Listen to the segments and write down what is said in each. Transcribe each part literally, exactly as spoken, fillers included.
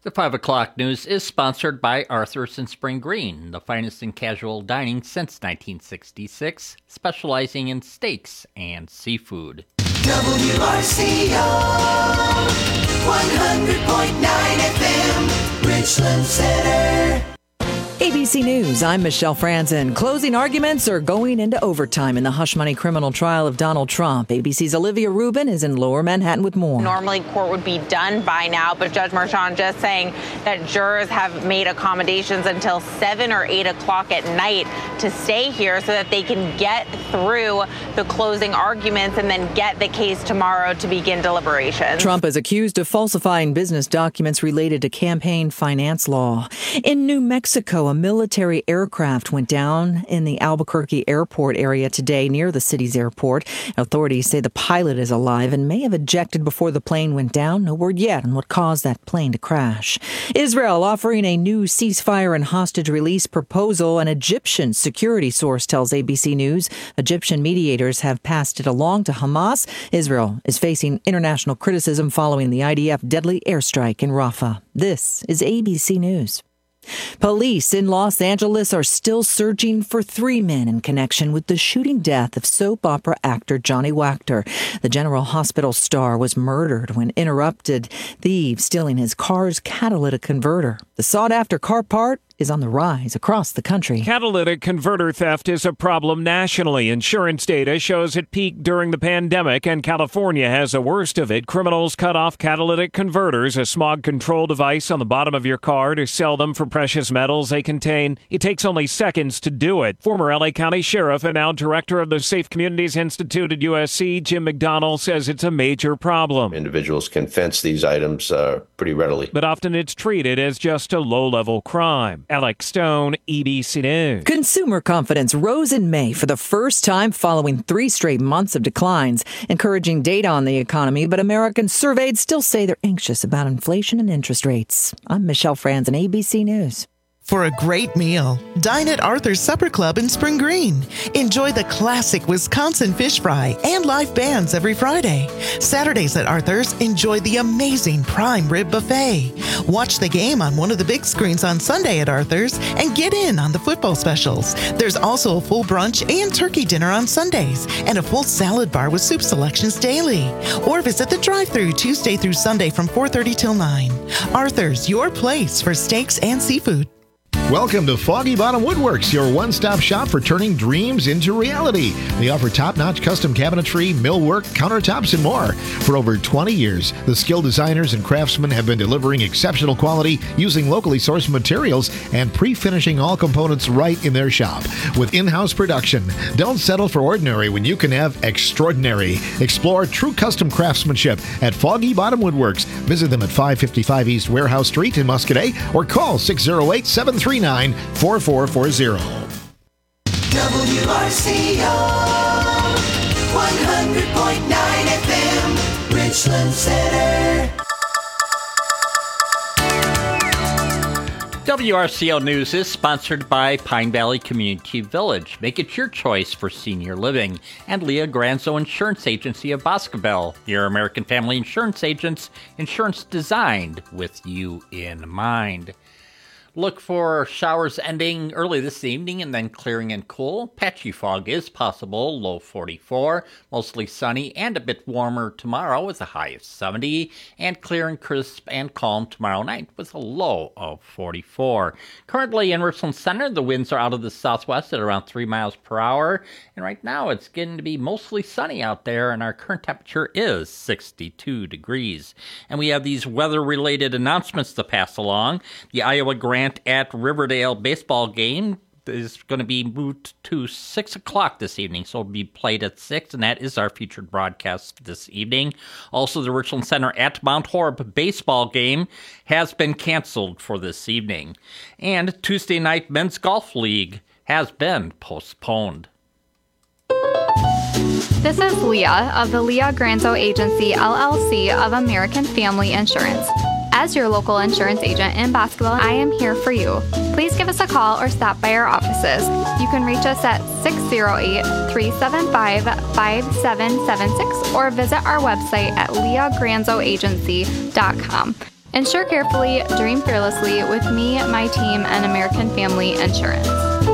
The five o'clock news is sponsored by Arthur's in Spring Green, the finest in casual dining since nineteen sixty-six, specializing in steaks and seafood. W R C O, one hundred point nine F M, Richland Center. A B C News, I'm Michelle Franzen. Closing arguments are going into overtime in the hush money criminal trial of Donald Trump. A B C's Olivia Rubin is in Lower Manhattan with more. Normally, court would be done by now, but Judge Marchand just saying that jurors have made accommodations until seven or eight o'clock at night to stay here so that they can get through the closing arguments and then get the case tomorrow to begin deliberations. Trump is accused of falsifying business documents related to campaign finance law. In New Mexico, a military aircraft went down in the Albuquerque airport area today near the city's airport. Authorities say the pilot is alive and may have ejected before the plane went down. No word yet on what caused that plane to crash. Israel offering a new ceasefire and hostage release proposal. An Egyptian security source tells A B C News Egyptian mediators have passed it along to Hamas. Israel is facing international criticism following the I D F deadly airstrike in Rafah. This is A B C News. Police in Los Angeles are still searching for three men in connection with the shooting death of soap opera actor Johnny Wachter. The General Hospital star was murdered when interrupted thieves stealing his car's catalytic converter. The sought-after car part is on the rise across the country. Catalytic converter theft is a problem nationally. Insurance data shows it peaked during the pandemic, and California has the worst of it. Criminals cut off catalytic converters, a smog control device on the bottom of your car, to sell them for precious metals they contain. It takes only seconds to do it. Former L A County Sheriff and now director of the Safe Communities Institute at U S C, Jim McDonnell, says it's a major problem. Individuals can fence these items uh, pretty readily. But often it's treated as just a low-level crime. Alex Stone, A B C News. Consumer confidence rose in May for the first time following three straight months of declines, encouraging data on the economy, but Americans surveyed still say they're anxious about inflation and interest rates. I'm Michelle Franzen, A B C News. For a great meal, dine at Arthur's Supper Club in Spring Green. Enjoy the classic Wisconsin fish fry and live bands every Friday. Saturdays at Arthur's, enjoy the amazing prime rib buffet. Watch the game on one of the big screens on Sunday at Arthur's and get in on the football specials. There's also a full brunch and turkey dinner on Sundays and a full salad bar with soup selections daily. Or visit the drive-thru Tuesday through Sunday from four thirty till nine. Arthur's, your place for steaks and seafood. Welcome to Foggy Bottom Woodworks, your one-stop shop for turning dreams into reality. They offer top-notch custom cabinetry, millwork, countertops, and more. For over twenty years, the skilled designers and craftsmen have been delivering exceptional quality using locally sourced materials and pre-finishing all components right in their shop. With in-house production, don't settle for ordinary when you can have extraordinary. Explore true custom craftsmanship at Foggy Bottom Woodworks. Visit them at five fifty-five East Warehouse Street in Muscadet or call six oh eight, seven three nine, four four four zero. W R C O, one hundred point nine F M, Richland Center. W R C O News is sponsored by Pine Valley Community Village. Make it your choice for senior living. And Leah Granzo Insurance Agency of Boscobel, your American Family Insurance agents, insurance designed with you in mind. Look for showers ending early this evening and then clearing and cool. Patchy fog is possible, low forty-four. Mostly sunny and a bit warmer tomorrow with a high of seventy. And clear and crisp and calm tomorrow night with a low of forty-four. Currently in Richland Center, the winds are out of the southwest at around three miles per hour. And right now it's getting to be mostly sunny out there, and our current temperature is sixty-two degrees. And we have these weather-related announcements to pass along. The Iowa Grand at Riverdale baseball game is going to be moved to six o'clock this evening, so it'll be played at six, and that is our featured broadcast this evening. Also, the Richland Center at Mount Horeb baseball game has been canceled for this evening. And Tuesday night men's golf league has been postponed. This is Leah of the Leah Granzo Agency, L L C of American Family Insurance. As your local insurance agent in Boscobel, I am here for you. Please give us a call or stop by our offices. You can reach us at six oh eight, three seven five, five seven seven six or visit our website at leah granzo agency dot com. Insure carefully, dream fearlessly with me, my team, and American Family Insurance.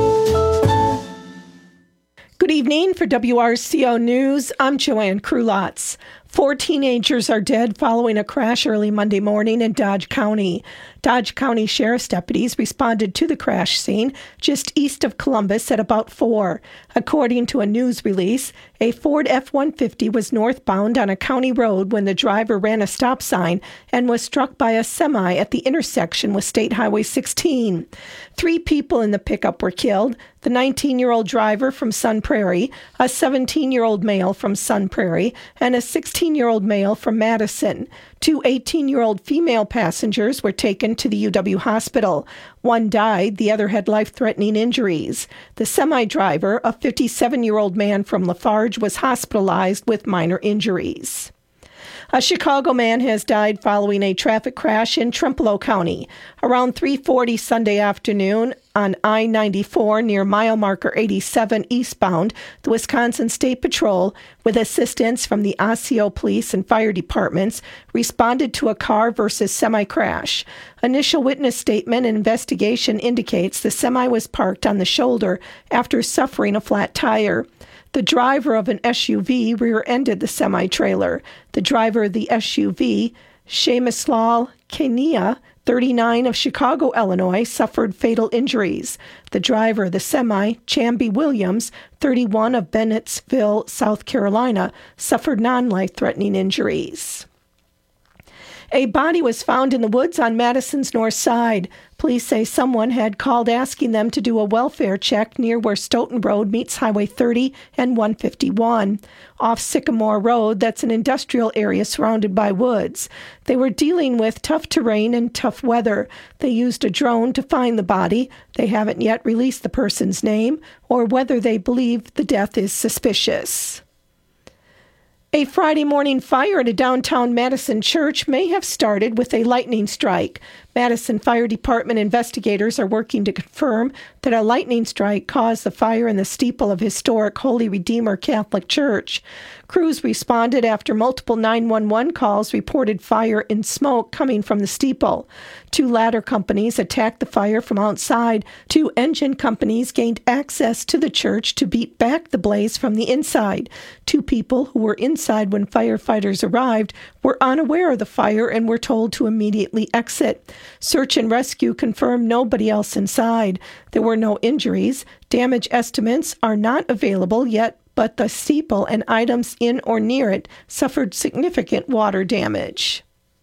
Good evening. For W R C O News, I'm Joanne Krulotz. Four teenagers are dead following a crash early Monday morning in Dodge County. Dodge County Sheriff's deputies responded to the crash scene just east of Columbus at about four. According to a news release, a Ford F one fifty was northbound on a county road when the driver ran a stop sign and was struck by a semi at the intersection with State Highway sixteen. Three people in the pickup were killed: the nineteen-year-old driver from Sun Prairie, a seventeen-year-old male from Sun Prairie, and a sixteen-year-old male from Madison. Two eighteen-year-old female passengers were taken to the U W hospital. One died, the other had life-threatening injuries. The semi-driver, a fifty-seven-year-old man from Lafarge, was hospitalized with minor injuries. A Chicago man has died following a traffic crash in Trempealeau County. Around three forty Sunday afternoon on I ninety-four near mile marker eighty-seven eastbound, the Wisconsin State Patrol, with assistance from the Osseo Police and Fire Departments, responded to a car versus semi crash. Initial witness statement and investigation indicates the semi was parked on the shoulder after suffering a flat tire. The driver of an S U V rear-ended the semi-trailer. The driver of the S U V, Shamislal Kania, thirty-nine, of Chicago, Illinois, suffered fatal injuries. The driver of the semi, Chamby Williams, thirty-one, of Bennettsville, South Carolina, suffered non-life-threatening injuries. A body was found in the woods on Madison's north side. Police say someone had called asking them to do a welfare check near where Stoughton Road meets Highway thirty and one fifty-one. Off Sycamore Road, that's an industrial area surrounded by woods. They were dealing with tough terrain and tough weather. They used a drone to find the body. They haven't yet released the person's name or whether they believe the death is suspicious. A Friday morning fire at a downtown Madison church may have started with a lightning strike. Madison Fire Department investigators are working to confirm that a lightning strike caused the fire in the steeple of historic Holy Redeemer Catholic Church. Crews responded after multiple nine one one calls reported fire and smoke coming from the steeple. Two ladder companies attacked the fire from outside. Two engine companies gained access to the church to beat back the blaze from the inside. Two people who were inside when firefighters arrived were unaware of the fire and were told to immediately exit. Search and rescue confirmed nobody else inside. There were no injuries. Damage estimates are not available yet, but the steeple and items in or near it suffered significant water damage.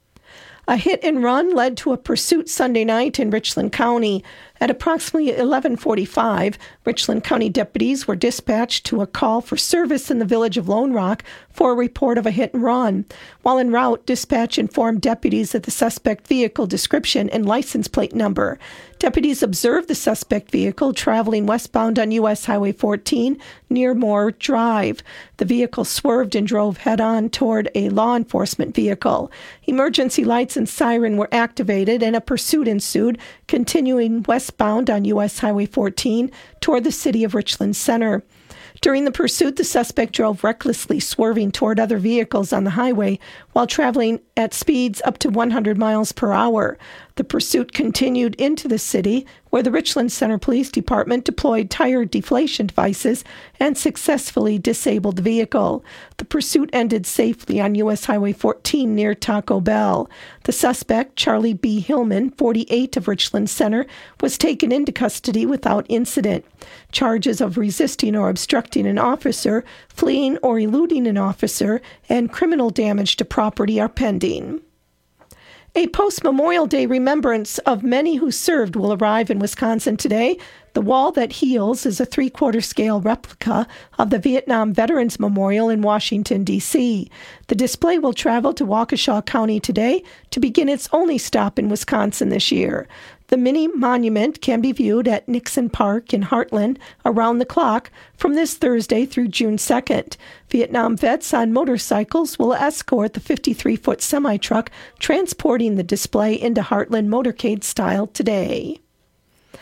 A hit and run led to a pursuit Sunday night in Richland County. At approximately eleven forty-five, Richland County deputies were dispatched to a call for service in the village of Lone Rock for a report of a hit and run. While en route, dispatch informed deputies of the suspect vehicle description and license plate number. Deputies observed the suspect vehicle traveling westbound on U S Highway fourteen near Moore Drive. The vehicle swerved and drove head-on toward a law enforcement vehicle. Emergency lights and siren were activated and a pursuit ensued, continuing westbound on U S Highway fourteen toward the city of Richland Center. During the pursuit, the suspect drove recklessly, swerving toward other vehicles on the highway while traveling at speeds up to one hundred miles per hour. The pursuit continued into the city, where the Richland Center Police Department deployed tire deflation devices and successfully disabled the vehicle. The pursuit ended safely on U S Highway fourteen near Taco Bell. The suspect, Charlie B. Hillman, forty-eight, of Richland Center, was taken into custody without incident. Charges of resisting or obstructing an officer, fleeing or eluding an officer, and criminal damage to property are pending. A post-Memorial Day remembrance of many who served will arrive in Wisconsin today. The Wall That Heals is a three-quarter scale replica of the Vietnam Veterans Memorial in Washington, D C The display will travel to Waukesha County today to begin its only stop in Wisconsin this year. The mini monument can be viewed at Nixon Park in Heartland around the clock from this Thursday through June second. Vietnam vets on motorcycles will escort the fifty-three-foot semi-truck transporting the display into Heartland motorcade style today.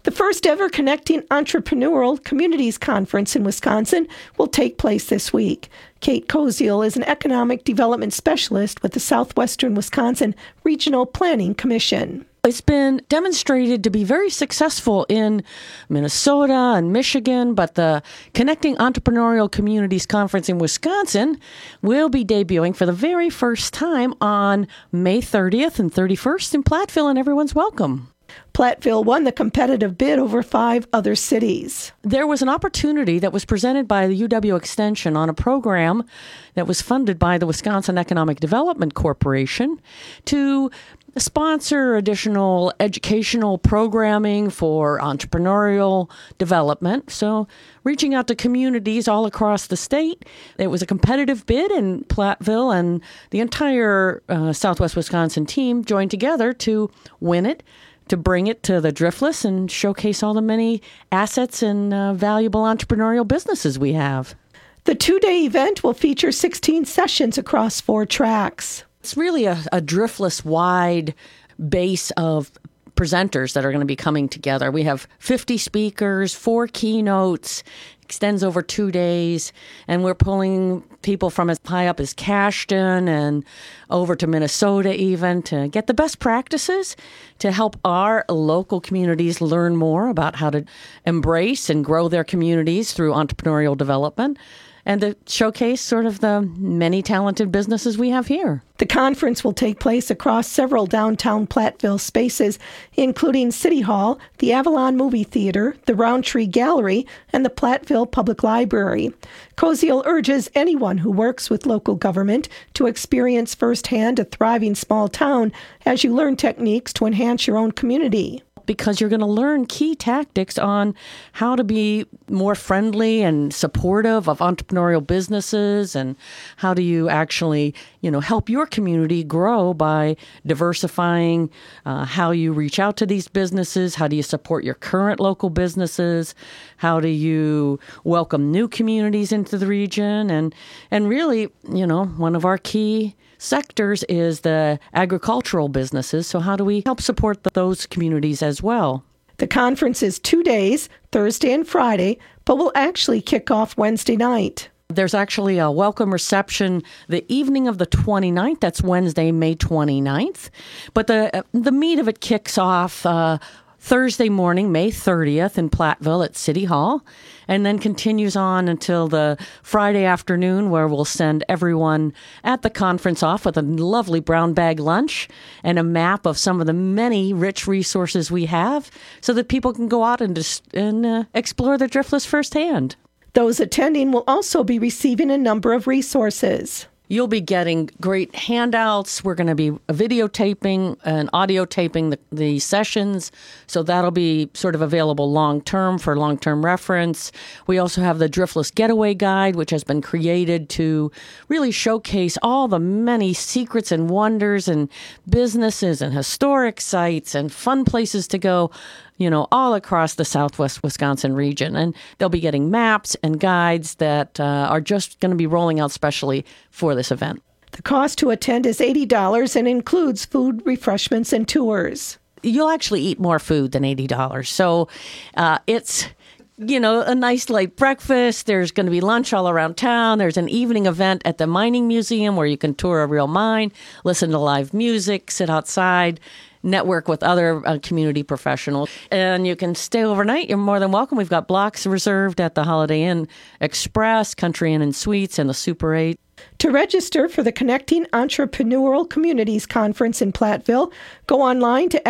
The first ever Connecting Entrepreneurial Communities Conference in Wisconsin will take place this week. Kate Koziel is an economic development specialist with the Southwestern Wisconsin Regional Planning Commission. It's been demonstrated to be very successful in Minnesota and Michigan, but the Connecting Entrepreneurial Communities Conference in Wisconsin will be debuting for the very first time on May thirtieth and thirty-first in Platteville, and everyone's welcome. Platteville won the competitive bid over five other cities. There was an opportunity that was presented by the U W Extension on a program that was funded by the Wisconsin Economic Development Corporation to sponsor additional educational programming for entrepreneurial development. So reaching out to communities all across the state. It was a competitive bid, and Platteville and the entire uh, Southwest Wisconsin team joined together to win it, to bring it to the Driftless and showcase all the many assets and uh, valuable entrepreneurial businesses we have. The two-day event will feature sixteen sessions across four tracks. It's really a, a Driftless-wide base of presenters that are going to be coming together. We have fifty speakers, four keynotes, extends over two days, and we're pulling people from as high up as Cashton and over to Minnesota even to get the best practices to help our local communities learn more about how to embrace and grow their communities through entrepreneurial development, and to showcase sort of the many talented businesses we have here. The conference will take place across several downtown Platteville spaces, including City Hall, the Avalon Movie Theater, the Roundtree Gallery, and the Platteville Public Library. Koziel urges anyone who works with local government to experience firsthand a thriving small town as you learn techniques to enhance your own community. Because you're going to learn key tactics on how to be more friendly and supportive of entrepreneurial businesses, and how do you actually, you know, help your community grow by diversifying uh, how you reach out to these businesses, how do you support your current local businesses, how do you welcome new communities into the region, and and really, you know, one of our key sectors is the agricultural businesses. So how do we help support those communities as well? The conference is two days, Thursday and Friday, but will actually kick off Wednesday night. There's actually a welcome reception the evening of the twenty-ninth. That's Wednesday, May twenty-ninth. But the the meat of it kicks off uh, Thursday morning, May thirtieth in Platteville at City Hall, and then continues on until the Friday afternoon, where we'll send everyone at the conference off with a lovely brown bag lunch and a map of some of the many rich resources we have so that people can go out and, just, and uh, explore the Driftless firsthand. Those attending will also be receiving a number of resources. You'll be getting great handouts. We're going to be videotaping and audio taping the, the sessions, so that'll be sort of available long-term for long-term reference. We also have the Driftless Getaway Guide, which has been created to really showcase all the many secrets and wonders and businesses and historic sites and fun places to go, you know, all across the Southwest Wisconsin region. And they'll be getting maps and guides that uh, are just going to be rolling out specially for this event. The cost to attend is eighty dollars and includes food, refreshments, and tours. You'll actually eat more food than eighty dollars. So uh, it's, you know, a nice light breakfast. There's going to be lunch all around town. There's an evening event at the Mining Museum where you can tour a real mine, listen to live music, sit outside, network with other uh, community professionals, and you can stay overnight. You're more than welcome. We've got blocks reserved at the Holiday Inn Express, Country Inn and Suites, and the Super eight. To register for the Connecting Entrepreneurial Communities Conference in Platteville, go online to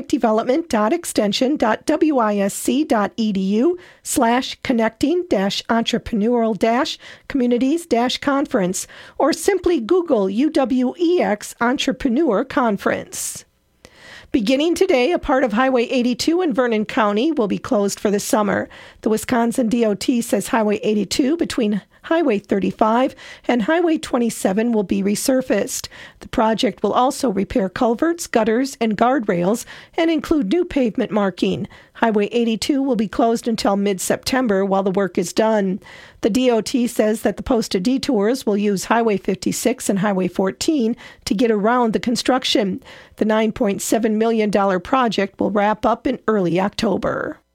economicdevelopment.extension.wisc.edu slash connecting dash entrepreneurial dash communities dash conference, or simply Google U W E X Entrepreneur Conference. Beginning today, a part of Highway eighty-two in Vernon County will be closed for the summer. The Wisconsin D O T says Highway eighty-two between Highway thirty-five and Highway twenty-seven will be resurfaced. The project will also repair culverts, gutters, and guardrails and include new pavement marking. Highway eighty-two will be closed until mid-September while the work is done. The D O T says that the posted detours will use Highway fifty-six and Highway fourteen to get around the construction. The nine point seven million dollars project will wrap up in early October.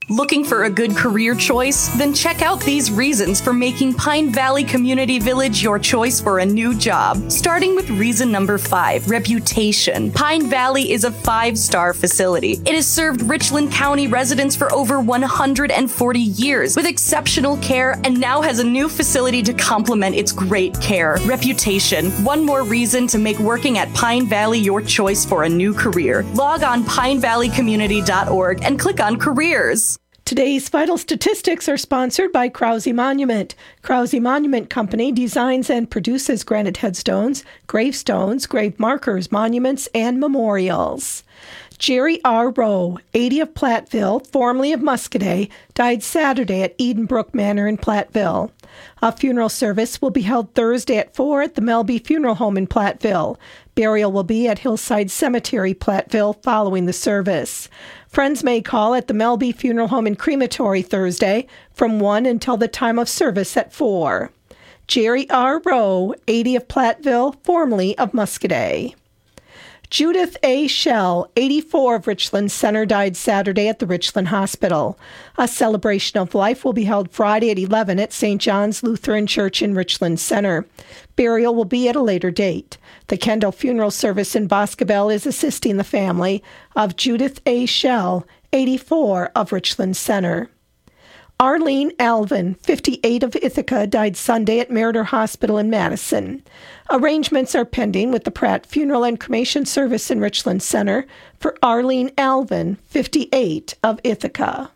Looking for a good career choice? Then check out these reasons for making Pine Valley Community Village your choice for a new job. Starting with reason number five, reputation. Pine Valley is a five-star facility. It has served Richland County residents for over one hundred forty years with exceptional care and now has a new facility to complement its great care. Reputation. One more reason to make working at Pine Valley your choice for a new career. Log on pine valley community dot org and click on careers. Today's vital statistics are sponsored by Krause Monument. Krause Monument Company designs and produces granite headstones, gravestones, grave markers, monuments, and memorials. Jerry R. Rowe, eighty of Platteville, formerly of Muscoda, died Saturday at Edenbrook Manor in Platteville. A funeral service will be held Thursday at four at the Melby Funeral Home in Platteville. Burial will be at Hillside Cemetery, Platteville, following the service. Friends may call at the Melby Funeral Home and Crematory Thursday from one until the time of service at four. Jerry R. Rowe, eighty of Platteville, formerly of Muscoda. Judith A. Shell, eighty-four of Richland Center, died Saturday at the Richland Hospital. A celebration of life will be held Friday at eleven at Saint John's Lutheran Church in Richland Center. Burial will be at a later date. The Kendall Funeral Service in Boscobel is assisting the family of Judith A. Shell, eighty-four of Richland Center. Arlene Alvin, fifty-eight of Ithaca, died Sunday at Meriter Hospital in Madison. Arrangements are pending with the Pratt Funeral and Cremation Service in Richland Center for Arlene Alvin, fifty-eight of Ithaca.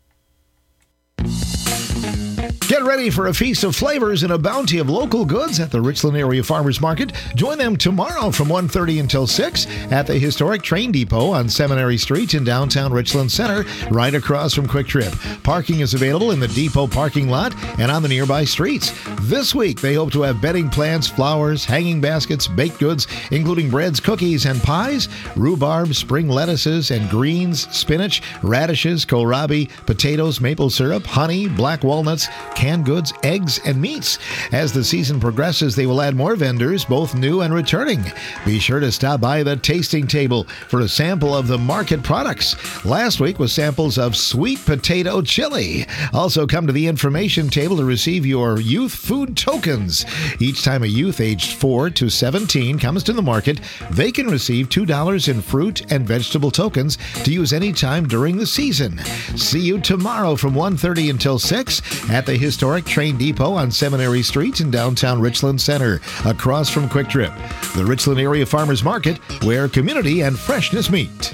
Get ready for a feast of flavors and a bounty of local goods at the Richland Area Farmers Market. Join them tomorrow from one thirty until six at the historic train depot on Seminary Street in downtown Richland Center, right across from Quick Trip. Parking is available in the depot parking lot and on the nearby streets. This week, they hope to have bedding plants, flowers, hanging baskets, baked goods, including breads, cookies, and pies, rhubarb, spring lettuces, and greens, spinach, radishes, kohlrabi, potatoes, maple syrup, honey, black walnuts, canned goods, eggs, and meats. As the season progresses, they will add more vendors, both new and returning. Be sure to stop by the tasting table for a sample of the market products. Last week was samples of sweet potato chili. Also come to the information table to receive your youth food tokens. Each time a youth aged four to seventeen comes to the market, they can receive two dollars in fruit and vegetable tokens to use anytime during the season. See you tomorrow from one thirty until six at the historic train depot on Seminary Street in downtown Richland Center, across from Quick Trip. The Richland Area Farmers Market, where community and freshness meet.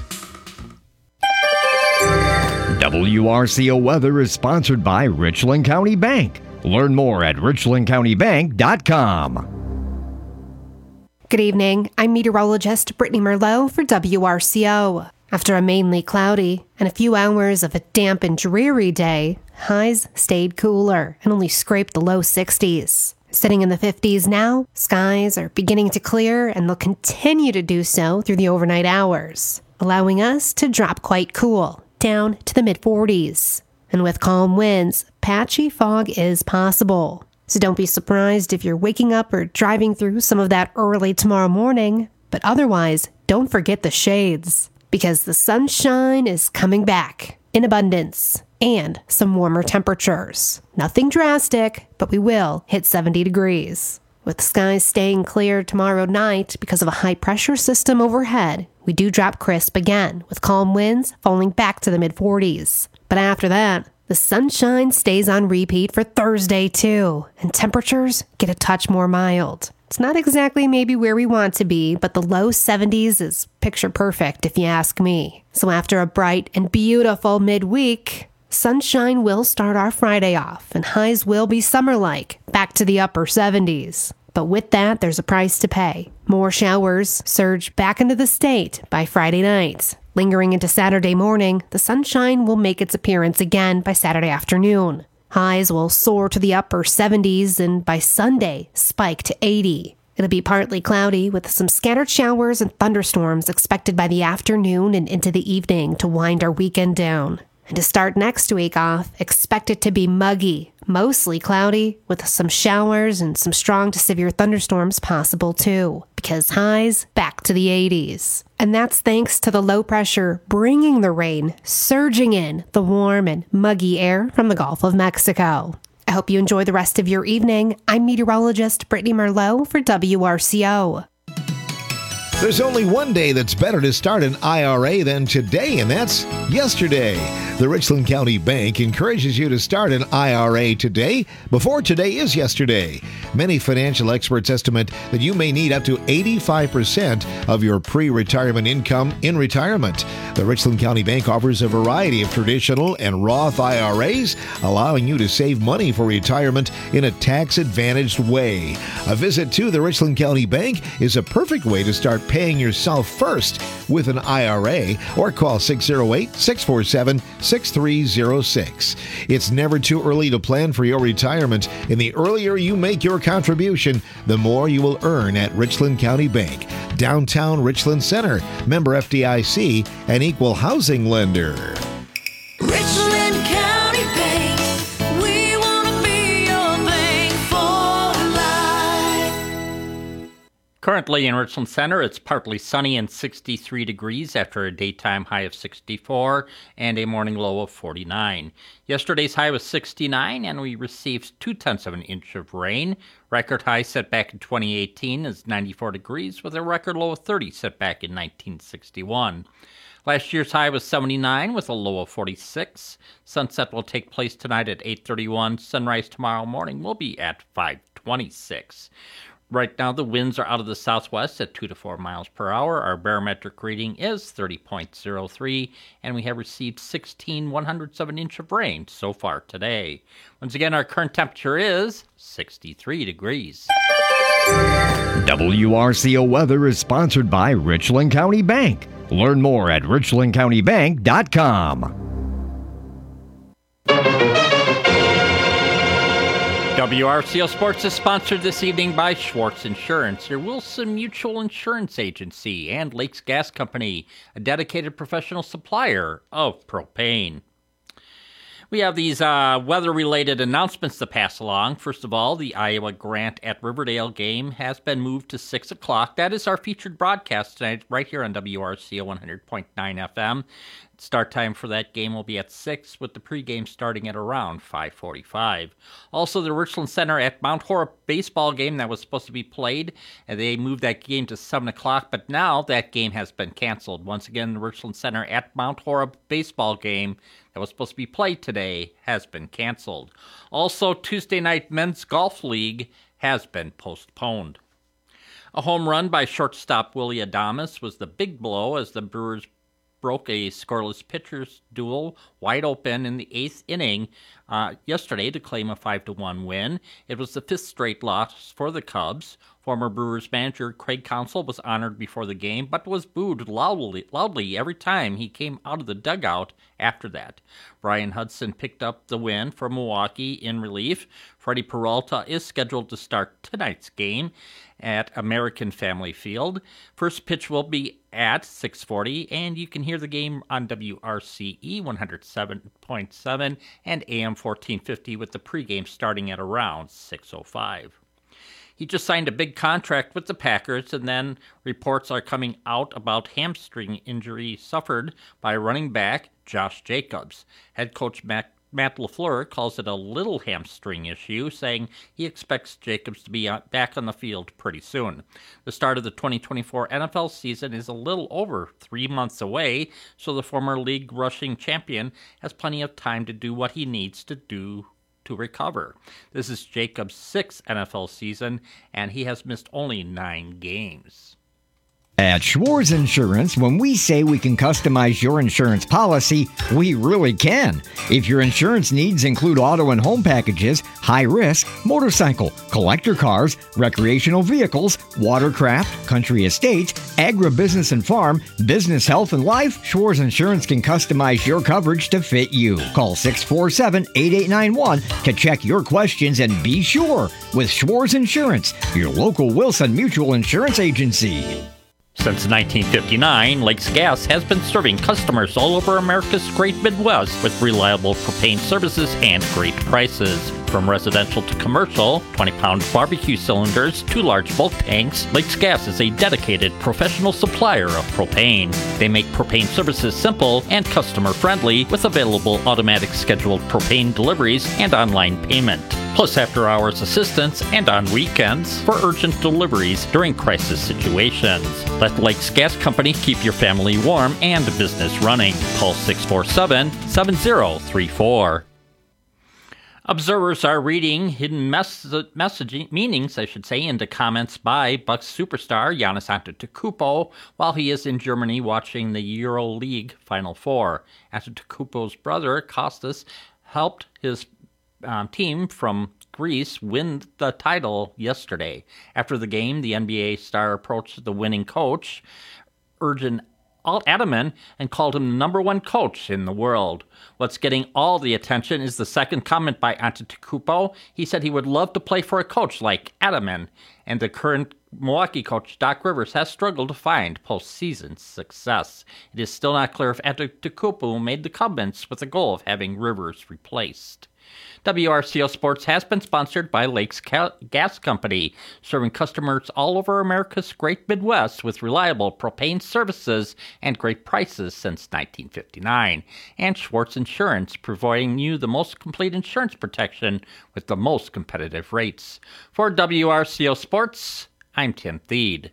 W R C O Weather is sponsored by Richland County Bank. Learn more at richland county bank dot com. Good evening. I'm meteorologist Brittany Merlot for W R C O. After a mainly cloudy and a few hours of a damp and dreary day, highs stayed cooler and only scraped the low sixties. Sitting in the fifties now, skies are beginning to clear and they'll continue to do so through the overnight hours, allowing us to drop quite cool, down to the mid-forties. And with calm winds, patchy fog is possible. So don't be surprised if you're waking up or driving through some of that early tomorrow morning. But otherwise, don't forget the shades, because the sunshine is coming back in abundance and some warmer temperatures. Nothing drastic, but we will hit seventy degrees. With skies staying clear tomorrow night because of a high-pressure system overhead, we do drop crisp again, with calm winds falling back to the mid-forties. But after that, the sunshine stays on repeat for Thursday too, and temperatures get a touch more mild. It's not exactly maybe where we want to be, but the low seventies is picture perfect if you ask me. So after a bright and beautiful midweek, sunshine will start our Friday off, and highs will be summer-like, back to the upper seventies. But with that, there's a price to pay. More showers surge back into the state by Friday night. Lingering into Saturday morning, the sunshine will make its appearance again by Saturday afternoon. Highs will soar to the upper seventies and by Sunday spike to eighty. It'll be partly cloudy with some scattered showers and thunderstorms expected by the afternoon and into the evening to wind our weekend down. And to start next week off, expect it to be muggy, mostly cloudy, with some showers and some strong to severe thunderstorms possible too, because highs back to the eighties. And that's thanks to the low pressure bringing the rain, surging in the warm and muggy air from the Gulf of Mexico. I hope you enjoy the rest of your evening. I'm meteorologist Brittany Merlot for W R C O. There's only one day that's better to start an I R A than today, and that's yesterday. The Richland County Bank encourages you to start an I R A today before today is yesterday. Many financial experts estimate that you may need up to eighty-five percent of your pre-retirement income in retirement. The Richland County Bank offers a variety of traditional and Roth I R As, allowing you to save money for retirement in a tax-advantaged way. A visit to the Richland County Bank is a perfect way to start paying yourself first with an I R A, or call six oh eight, six four seven, six three oh six. It's never too early to plan for your retirement, and the earlier you make your contribution, the more you will earn at Richland County Bank, downtown Richland Center, member F D I C, and equal housing lender. Richland County Bank, we want to be your bank for life. Currently in Richland Center, it's partly sunny and sixty-three degrees after a daytime high of sixty-four and a morning low of forty-nine. Yesterday's high was sixty-nine, and we received two-tenths of an inch of rain. Record high set back in twenty eighteen is ninety-four degrees, with a record low of thirty set back in nineteen sixty-one. Last year's high was seventy-nine with a low of forty-six. Sunset will take place tonight at eight thirty-one. Sunrise tomorrow morning will be at five twenty-six. Right now, the winds are out of the southwest at two to four miles per hour. Our barometric reading is thirty point oh three, and we have received sixteen one hundredths of an inch of rain so far today. Once again, our current temperature is sixty-three degrees. W R C O Weather is sponsored by Richland County Bank. Learn more at richland county bank dot com. W R C O Sports is sponsored this evening by Schwartz Insurance, your Wilson Mutual Insurance Agency, and Lakes Gas Company, a dedicated professional supplier of propane. We have these uh, weather-related announcements to pass along. First of all, the Iowa Grant at Riverdale game has been moved to six o'clock. That is our featured broadcast tonight right here on W R C O one hundred point nine F M. Start time for that game will be at six, with the pregame starting at around five forty-five. Also, the Richland Center at Mount Horeb baseball game that was supposed to be played, and they moved that game to seven o'clock, but now that game has been canceled. Once again, the Richland Center at Mount Horeb baseball game that was supposed to be played today has been canceled. Also, Tuesday night men's golf league has been postponed. A home run by shortstop Willie Adames was the big blow as the Brewers broke a scoreless pitchers duel wide open in the eighth inning uh, yesterday to claim a five to one win. It was the fifth straight loss for the Cubs. Former Brewers manager Craig Counsell was honored before the game, but was booed loudly, loudly every time he came out of the dugout after that. Brian Hudson picked up the win for Milwaukee in relief. Freddie Peralta is scheduled to start tonight's game at American Family Field. First pitch will be at six forty, and you can hear the game on W R C E one oh seven point seven and A M fourteen fifty with the pregame starting at around six oh five. He just signed a big contract with the Packers, and then reports are coming out about hamstring injury suffered by running back Josh Jacobs. Head coach Matt Matt LaFleur calls it a little hamstring issue, saying he expects Jacobs to be back on the field pretty soon. The start of the twenty twenty-four N F L season is a little over three months away, so the former league rushing champion has plenty of time to do what he needs to do to recover. This is Jacobs' sixth N F L season, and he has missed only nine games. At Schwartz Insurance, when we say we can customize your insurance policy, we really can. If your insurance needs include auto and home packages, high risk, motorcycle, collector cars, recreational vehicles, watercraft, country estates, agribusiness and farm, business, health, and life, Schwartz Insurance can customize your coverage to fit you. Call six four seven, eight eight nine one to check your questions and be sure with Schwartz Insurance, your local Wilson Mutual Insurance Agency. Since nineteen fifty-nine, Lakes Gas has been serving customers all over America's great Midwest with reliable propane services and great prices. From residential to commercial, twenty-pound barbecue cylinders to large bulk tanks, Lakes Gas is a dedicated professional supplier of propane. They make propane services simple and customer-friendly with available automatic scheduled propane deliveries and online payment, plus after-hours assistance and on weekends for urgent deliveries during crisis situations. Let Lakes Gas Company keep your family warm and business running. Call six four seven, seven zero three four. Observers are reading hidden mes- messaging meanings, I should say, into comments by Bucks superstar Giannis Antetokounmpo while he is in Germany watching the EuroLeague Final Four. Antetokounmpo's brother Kostas helped his um, team from Greece win the title yesterday. After the game, the N B A star approached the winning coach, Ergin Ataman, and called him the number one coach in the world. What's getting all the attention is the second comment by Antetokounmpo. He said he would love to play for a coach like Ataman, and the current Milwaukee coach Doc Rivers has struggled to find postseason success. It is still not clear if Antetokounmpo made the comments with the goal of having Rivers replaced. W R C O Sports has been sponsored by Lakes Gas Company, serving customers all over America's great Midwest with reliable propane services and great prices since nineteen fifty-nine. And Schwartz Insurance, providing you the most complete insurance protection with the most competitive rates. For W R C O Sports, I'm Tim Thede.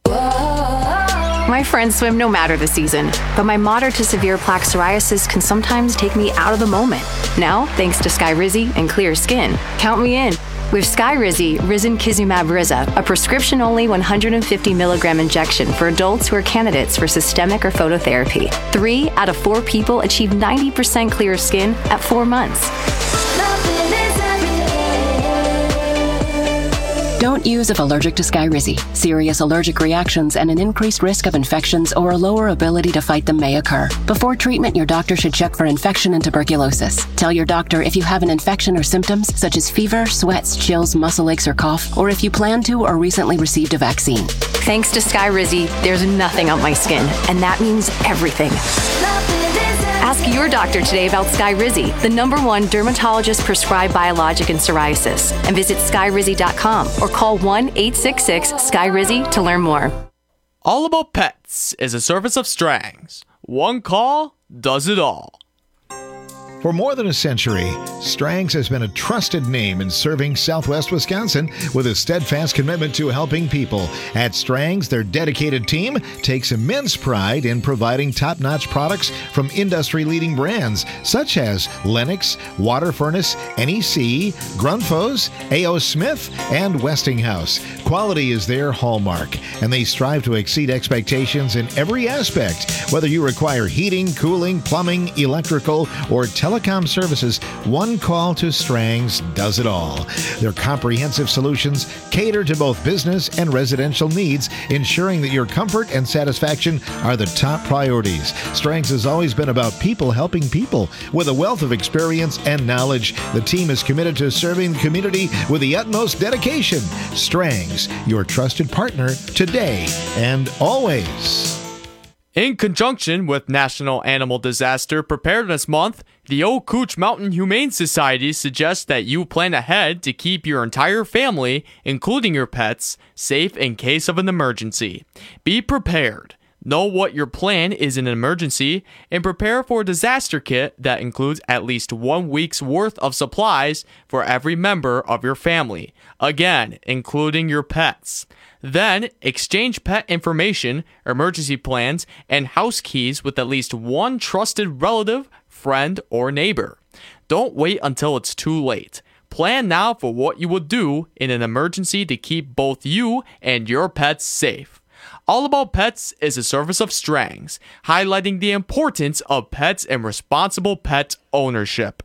My friends swim no matter the season, but my moderate to severe plaque psoriasis can sometimes take me out of the moment. Now, thanks to Skyrizi and clear skin, count me in. With Skyrizi, Risankizumab Riza, a prescription-only one hundred fifty milligram injection for adults who are candidates for systemic or phototherapy. Three out of four people achieve ninety percent clear skin at four months. Don't use if allergic to Skyrizi. Serious allergic reactions and an increased risk of infections or a lower ability to fight them may occur. Before treatment, your doctor should check for infection and tuberculosis. Tell your doctor if you have an infection or symptoms such as fever, sweats, chills, muscle aches, or cough, or if you plan to or recently received a vaccine. Thanks to Skyrizi, there's nothing on my skin, and that means everything. Ask your doctor today about Skyrizi, the number one dermatologist-prescribed biologic in psoriasis, and visit skyrizi dot com or call one eight six six Skyrizi to learn more. All About Pets is a service of Strangs. One call does it all. For more than a century, Strangs has been a trusted name in serving Southwest Wisconsin with a steadfast commitment to helping people. At Strangs, their dedicated team takes immense pride in providing top-notch products from industry-leading brands such as Lennox, Water Furnace, N E C, Grundfos, A O. Smith, and Westinghouse. Quality is their hallmark, and they strive to exceed expectations in every aspect. Whether you require heating, cooling, plumbing, electrical, or television, telecom services, one call to Strangs does it all. Their comprehensive solutions cater to both business and residential needs, ensuring that your comfort and satisfaction are the top priorities. Strangs has always been about people helping people. With a wealth of experience and knowledge, the team is committed to serving the community with the utmost dedication. Strangs, your trusted partner today and always. In conjunction with National Animal Disaster Preparedness Month, the Oak Couch Mountain Humane Society suggests that you plan ahead to keep your entire family, including your pets, safe in case of an emergency. Be prepared. Know what your plan is in an emergency, and prepare for a disaster kit that includes at least one week's worth of supplies for every member of your family. Again, including your pets. Then, exchange pet information, emergency plans, and house keys with at least one trusted relative, friend, or neighbor. Don't wait until it's too late. Plan now for what you would do in an emergency to keep both you and your pets safe. All About Pets is a service of Strangs, highlighting the importance of pets and responsible pet ownership.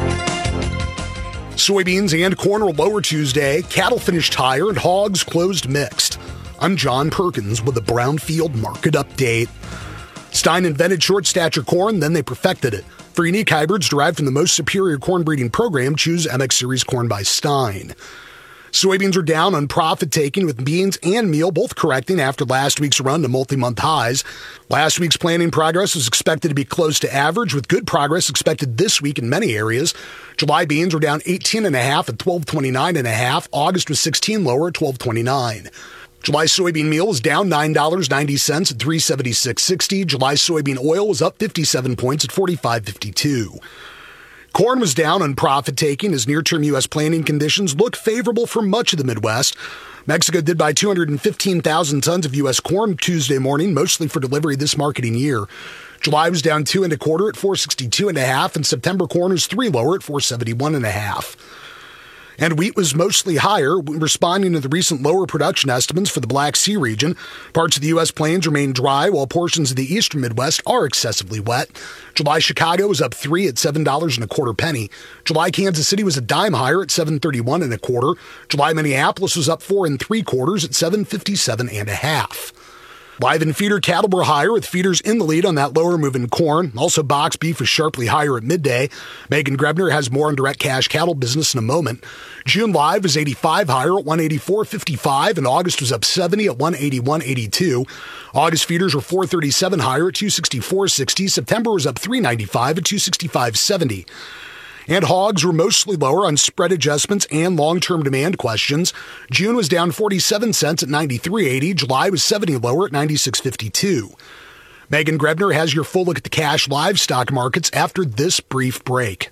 Soybeans and corn were lower Tuesday, cattle finished higher, and hogs closed mixed. I'm John Perkins with the Brownfield Market Update. Stein invented short stature corn, then they perfected it. For unique hybrids derived from the most superior corn breeding program, choose M X Series corn by Stein. Soybeans are down on profit taking, with beans and meal both correcting after last week's run to multi-month highs. Last week's planting progress was expected to be close to average, with good progress expected this week in many areas. July beans were down eighteen and a half at twelve twenty-nine and a half. August was sixteen lower at twelve twenty-nine. July soybean meal was down nine dollars and ninety cents at three seventy-six sixty. July soybean oil was up fifty-seven points at forty-five fifty-two. Corn was down on profit-taking as near-term U S planting conditions look favorable for much of the Midwest. Mexico did buy two hundred fifteen thousand tons of U S corn Tuesday morning, mostly for delivery this marketing year. July was down two and a quarter at four sixty-two and a half, and September corn was three lower at four seventy-one and a half. And wheat was mostly higher, responding to the recent lower production estimates for the Black Sea region. Parts of the U S plains remain dry, while portions of the eastern Midwest are excessively wet. July Chicago was up three at seven dollars and a quarter penny. July Kansas City was a dime higher at seven thirty-one and a quarter. July Minneapolis was up four and three quarters at seven fifty-seven and a half. Live and feeder cattle were higher, with feeders in the lead on that lower move in corn. Also, box beef was sharply higher at midday. Megan Grebner has more on direct cash cattle business in a moment. June live was eighty-five higher at one eighty-four fifty-five, and August was up seventy at one eighty-one eighty-two. August feeders were four thirty-seven higher at two sixty-four sixty. September was up three ninety-five at two sixty-five seventy. And hogs were mostly lower on spread adjustments and long-term demand questions. June was down forty-seven cents at ninety-three eighty. July was seventy lower at ninety-six fifty-two. Megan Grebner has your full look at the cash livestock markets after this brief break.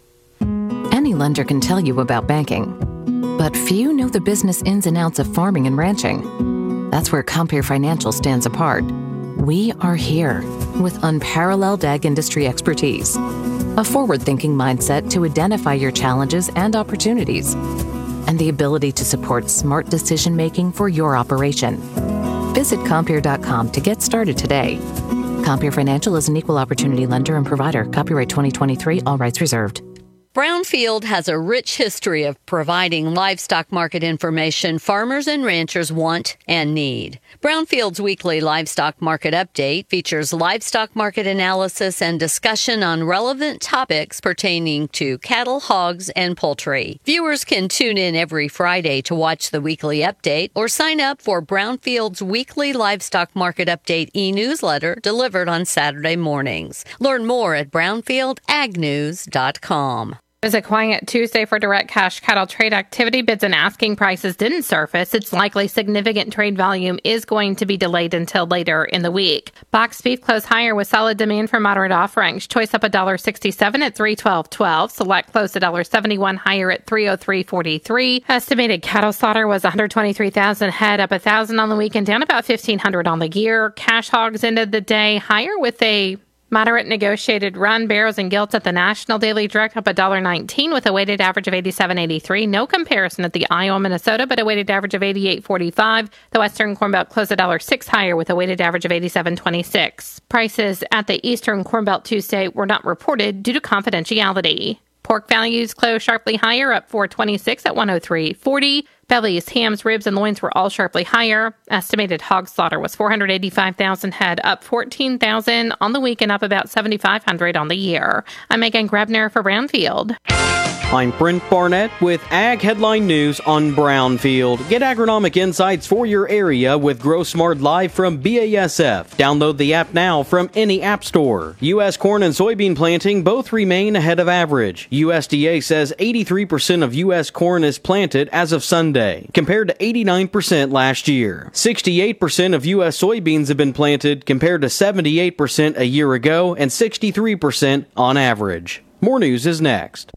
Any lender can tell you about banking, but few know the business ins and outs of farming and ranching. That's where Compeer Financial stands apart. We are here with unparalleled ag industry expertise, a forward-thinking mindset to identify your challenges and opportunities, and the ability to support smart decision-making for your operation. Visit Compeer dot com to get started today. Compeer Financial is an equal opportunity lender and provider. Copyright twenty twenty-three, all rights reserved. Brownfield has a rich history of providing livestock market information farmers and ranchers want and need. Brownfield's weekly livestock market update features livestock market analysis and discussion on relevant topics pertaining to cattle, hogs, and poultry. Viewers can tune in every Friday to watch the weekly update or sign up for Brownfield's weekly livestock market update e-newsletter delivered on Saturday mornings. Learn more at brownfield ag news dot com. It was a quiet Tuesday for direct cash cattle trade activity. Bids and asking prices didn't surface. It's likely significant trade volume is going to be delayed until later in the week. Boxed beef closed higher with solid demand for moderate offerings. Choice up one dollar sixty-seven at three twelve twelve. Select closed one dollar seventy-one higher at three oh three forty-three. Estimated cattle slaughter was one hundred twenty-three thousand head, up one thousand on the week and down about fifteen hundred on the year. Cash hogs ended the day higher with a moderate negotiated run. Barrows and gilts at the National Daily Direct up one dollar nineteen with a weighted average of eighty-seven eighty-three. No comparison at the Iowa, Minnesota, but a weighted average of eighty-eight forty-five. The Western Corn Belt closed one dollar six higher with a weighted average of eighty-seven twenty-six. Prices at the Eastern Corn Belt Tuesday were not reported due to confidentiality. Pork values closed sharply higher, up four twenty-six at one oh three forty. Bellies, hams, ribs, and loins were all sharply higher. Estimated hog slaughter was four hundred eighty-five thousand head, up fourteen thousand on the week and up about seventy-five hundred on the year. I'm Megan Grebner for Brownfield. I'm Brent Barnett with Ag Headline News on Brownfield. Get agronomic insights for your area with GrowSmart Live from B A S F. Download the app now from any app store. U S corn and soybean planting both remain ahead of average. U S D A says eighty-three percent of U S corn is planted as of Sunday, compared to eighty-nine percent last year. sixty-eight percent of U S soybeans have been planted, compared to seventy-eight percent a year ago and sixty-three percent on average. More news is next.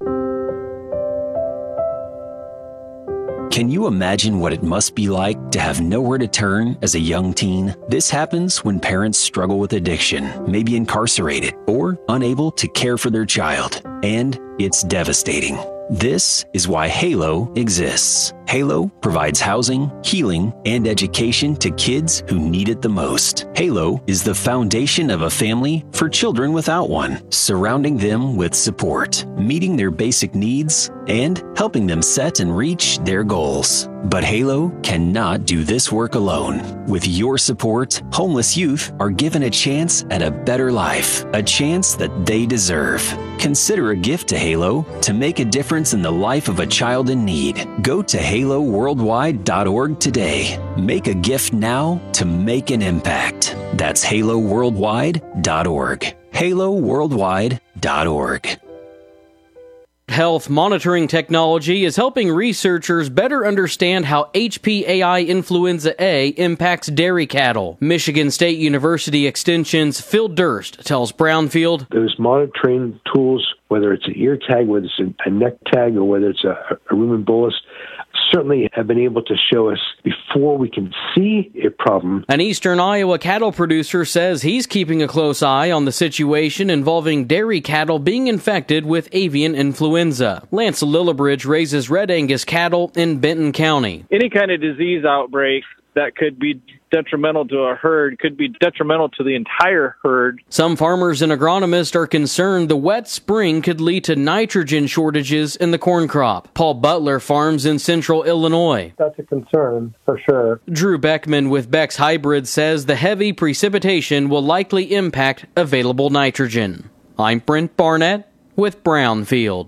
Can you imagine what it must be like to have nowhere to turn as a young teen? This happens when parents struggle with addiction, may be incarcerated, or unable to care for their child. And it's devastating. This is why Halo exists. Halo provides housing, healing, and education to kids who need it the most. Halo is the foundation of a family for children without one, surrounding them with support, meeting their basic needs, and helping them set and reach their goals. But Halo cannot do this work alone. With your support, homeless youth are given a chance at a better life, a chance that they deserve. Consider a gift to Halo to make a difference in the life of a child in need. Go to Halo halo worldwide dot org today. Make a gift now to make an impact. That's halo worldwide dot org. halo worldwide dot org. Health monitoring technology is helping researchers better understand how H P A I influenza A impacts dairy cattle. Michigan State University Extension's Phil Durst tells Brownfield, those monitoring tools, whether it's an ear tag, whether it's a, a neck tag, or whether it's a, a rumen bolus, certainly have been able to show us before we can see a problem. An eastern Iowa cattle producer says he's keeping a close eye on the situation involving dairy cattle being infected with avian influenza. Lance Lillibridge raises Red Angus cattle in Benton County. Any kind of disease outbreak that could be detrimental to a herd could be detrimental to the entire herd. Some farmers and agronomists are concerned the wet spring could lead to nitrogen shortages in the corn crop. Paul Butler farms in central Illinois. That's a concern for sure. Drew Beckman with Beck's Hybrid says the heavy precipitation will likely impact available nitrogen. I'm Brent Barnett with Brownfield.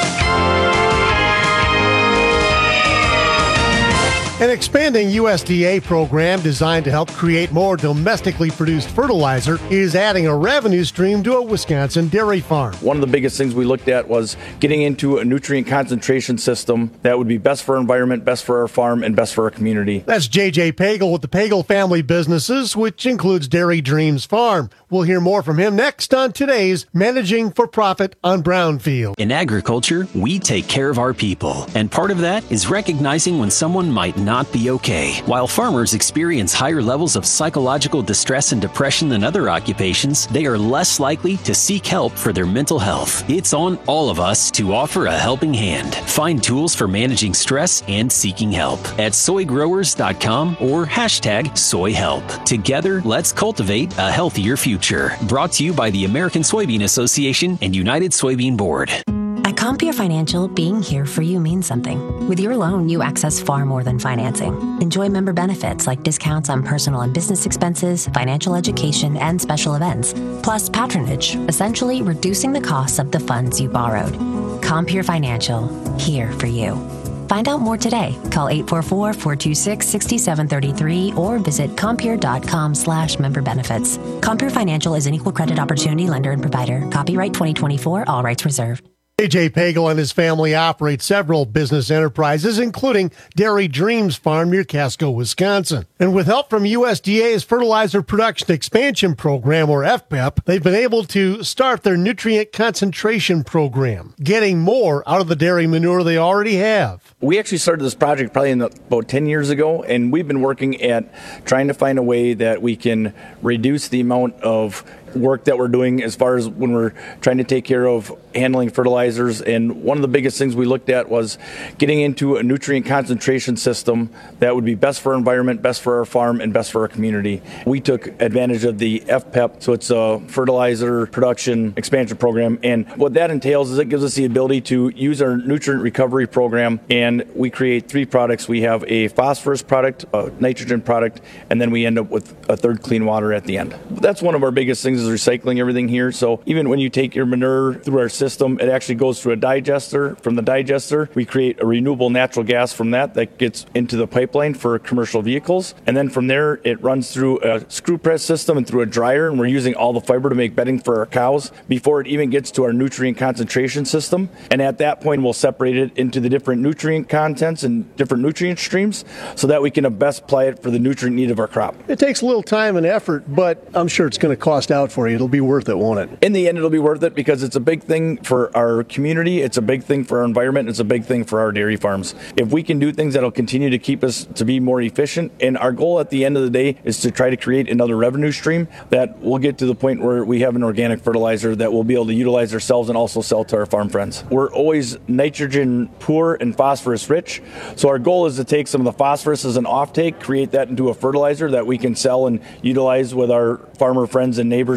An expanding U S D A program designed to help create more domestically produced fertilizer is adding a revenue stream to a Wisconsin dairy farm. One of the biggest things we looked at was getting into a nutrient concentration system that would be best for our environment, best for our farm, and best for our community. That's J J Pagel with the Pagel Family Businesses, which includes Dairy Dreams Farm. We'll hear more from him next on today's Managing for Profit on Brownfield. In agriculture, we take care of our people, and part of that is recognizing when someone might not be okay. While farmers experience higher levels of psychological distress and depression than other occupations, they are less likely to seek help for their mental health. It's on all of us to offer a helping hand. Find tools for managing stress and seeking help at soy growers dot com or hashtag soy help. Together, let's cultivate a healthier future. Brought to you by the American Soybean Association and United Soybean Board. At Compeer Financial, being here for you means something. With your loan, you access far more than financing. Enjoy member benefits like discounts on personal and business expenses, financial education, and special events, plus patronage, essentially reducing the costs of the funds you borrowed. Compeer Financial, here for you. Find out more today. Call eight four four, four two six, six seven three three or visit compeer.com slash member benefits. Compeer Financial is an equal credit opportunity lender and provider. Copyright twenty twenty-four, all rights reserved. J J Pagel and his family operate several business enterprises, including Dairy Dreams Farm near Casco, Wisconsin. And with help from U S D A's Fertilizer Production Expansion Program, or F P E P, they've been able to start their nutrient concentration program, getting more out of the dairy manure they already have. We actually started this project probably in the, about ten years ago, and we've been working at trying to find a way that we can reduce the amount of work that we're doing as far as when we're trying to take care of handling fertilizers. And one of the biggest things we looked at was getting into a nutrient concentration system that would be best for our environment, best for our farm, and best for our community. We took advantage of the F P E P, so it's a fertilizer production expansion program. And what that entails is it gives us the ability to use our nutrient recovery program, and we create three products. We have a phosphorus product, a nitrogen product, and then we end up with a third clean water at the end. That's one of our biggest things, is recycling everything here. So even when you take your manure through our system, it actually goes through a digester. From the digester, we create a renewable natural gas from that that gets into the pipeline for commercial vehicles. And then from there, it runs through a screw press system and through a dryer, and we're using all the fiber to make bedding for our cows before it even gets to our nutrient concentration system. And at that point, we'll separate it into the different nutrient contents and different nutrient streams so that we can best apply it for the nutrient need of our crop. It takes a little time and effort, but I'm sure it's going to cost out for you. It'll be worth it, won't it? In the end, it'll be worth it because it's a big thing for our community, it's a big thing for our environment, it's a big thing for our dairy farms. If we can do things that'll continue to keep us to be more efficient, and our goal at the end of the day is to try to create another revenue stream that we'll get to the point where we have an organic fertilizer that we'll be able to utilize ourselves and also sell to our farm friends. We're always nitrogen poor and phosphorus rich, so our goal is to take some of the phosphorus as an offtake, create that into a fertilizer that we can sell and utilize with our farmer friends and neighbors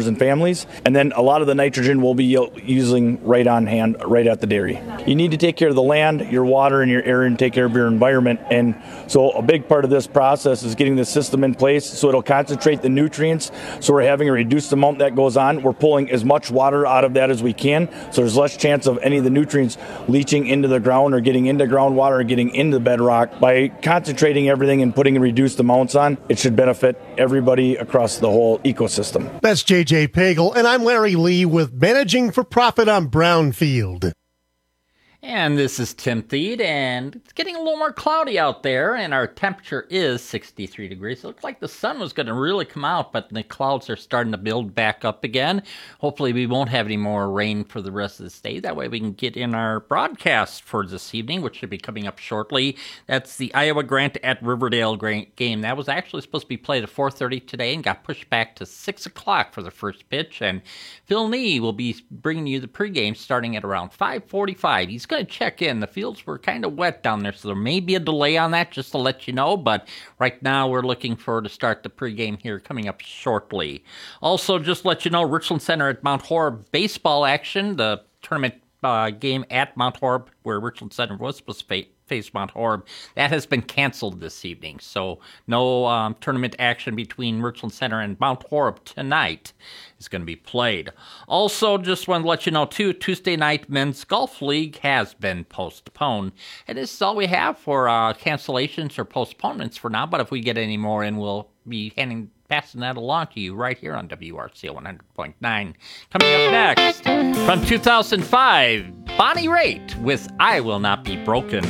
farmers and families. And then a lot of the nitrogen we'll be using right on hand, right at the dairy. You need to take care of the land, your water, and your air, and take care of your environment. And so a big part of this process is getting the system in place so it'll concentrate the nutrients. So we're having a reduced amount that goes on. We're pulling as much water out of that as we can, so there's less chance of any of the nutrients leaching into the ground or getting into groundwater or getting into the bedrock. By concentrating everything and putting reduced amounts on, it should benefit everybody across the whole ecosystem. That's J J Pagel, and I'm Larry Lee with Managing for Profit on Brownfield. And this is Tim Thede, and it's getting a little more cloudy out there, and our temperature is sixty-three degrees. It looks like the sun was going to really come out, but the clouds are starting to build back up again. Hopefully we won't have any more rain for the rest of the day. That way we can get in our broadcast for this evening, which should be coming up shortly. That's the Iowa Grant at Riverdale game. That was actually supposed to be played at four thirty today and got pushed back to six o'clock for the first pitch, and Phil Nee will be bringing you the pregame starting at around five forty-five. He's going to check in. The fields were kind of wet down there, so there may be a delay on that, just to let you know, but right now we're looking for to start the pregame here coming up shortly. Also, just to let you know, Richland Center at Mount Horeb baseball action, the tournament uh, game at Mount Horeb where Richland Center was supposed to face face Mount Horeb, that has been canceled this evening. So no um, tournament action between Richland Center and Mount Horeb tonight is going to be played. Also, just want to let you know, too, Tuesday night men's golf league has been postponed. And this is all we have for uh, cancellations or postponements for now. But if we get any more in, we'll be handing passing that along to you right here on W R C O one hundred point nine. Coming up next, from two thousand five, Bonnie Raitt with I Will Not Be Broken.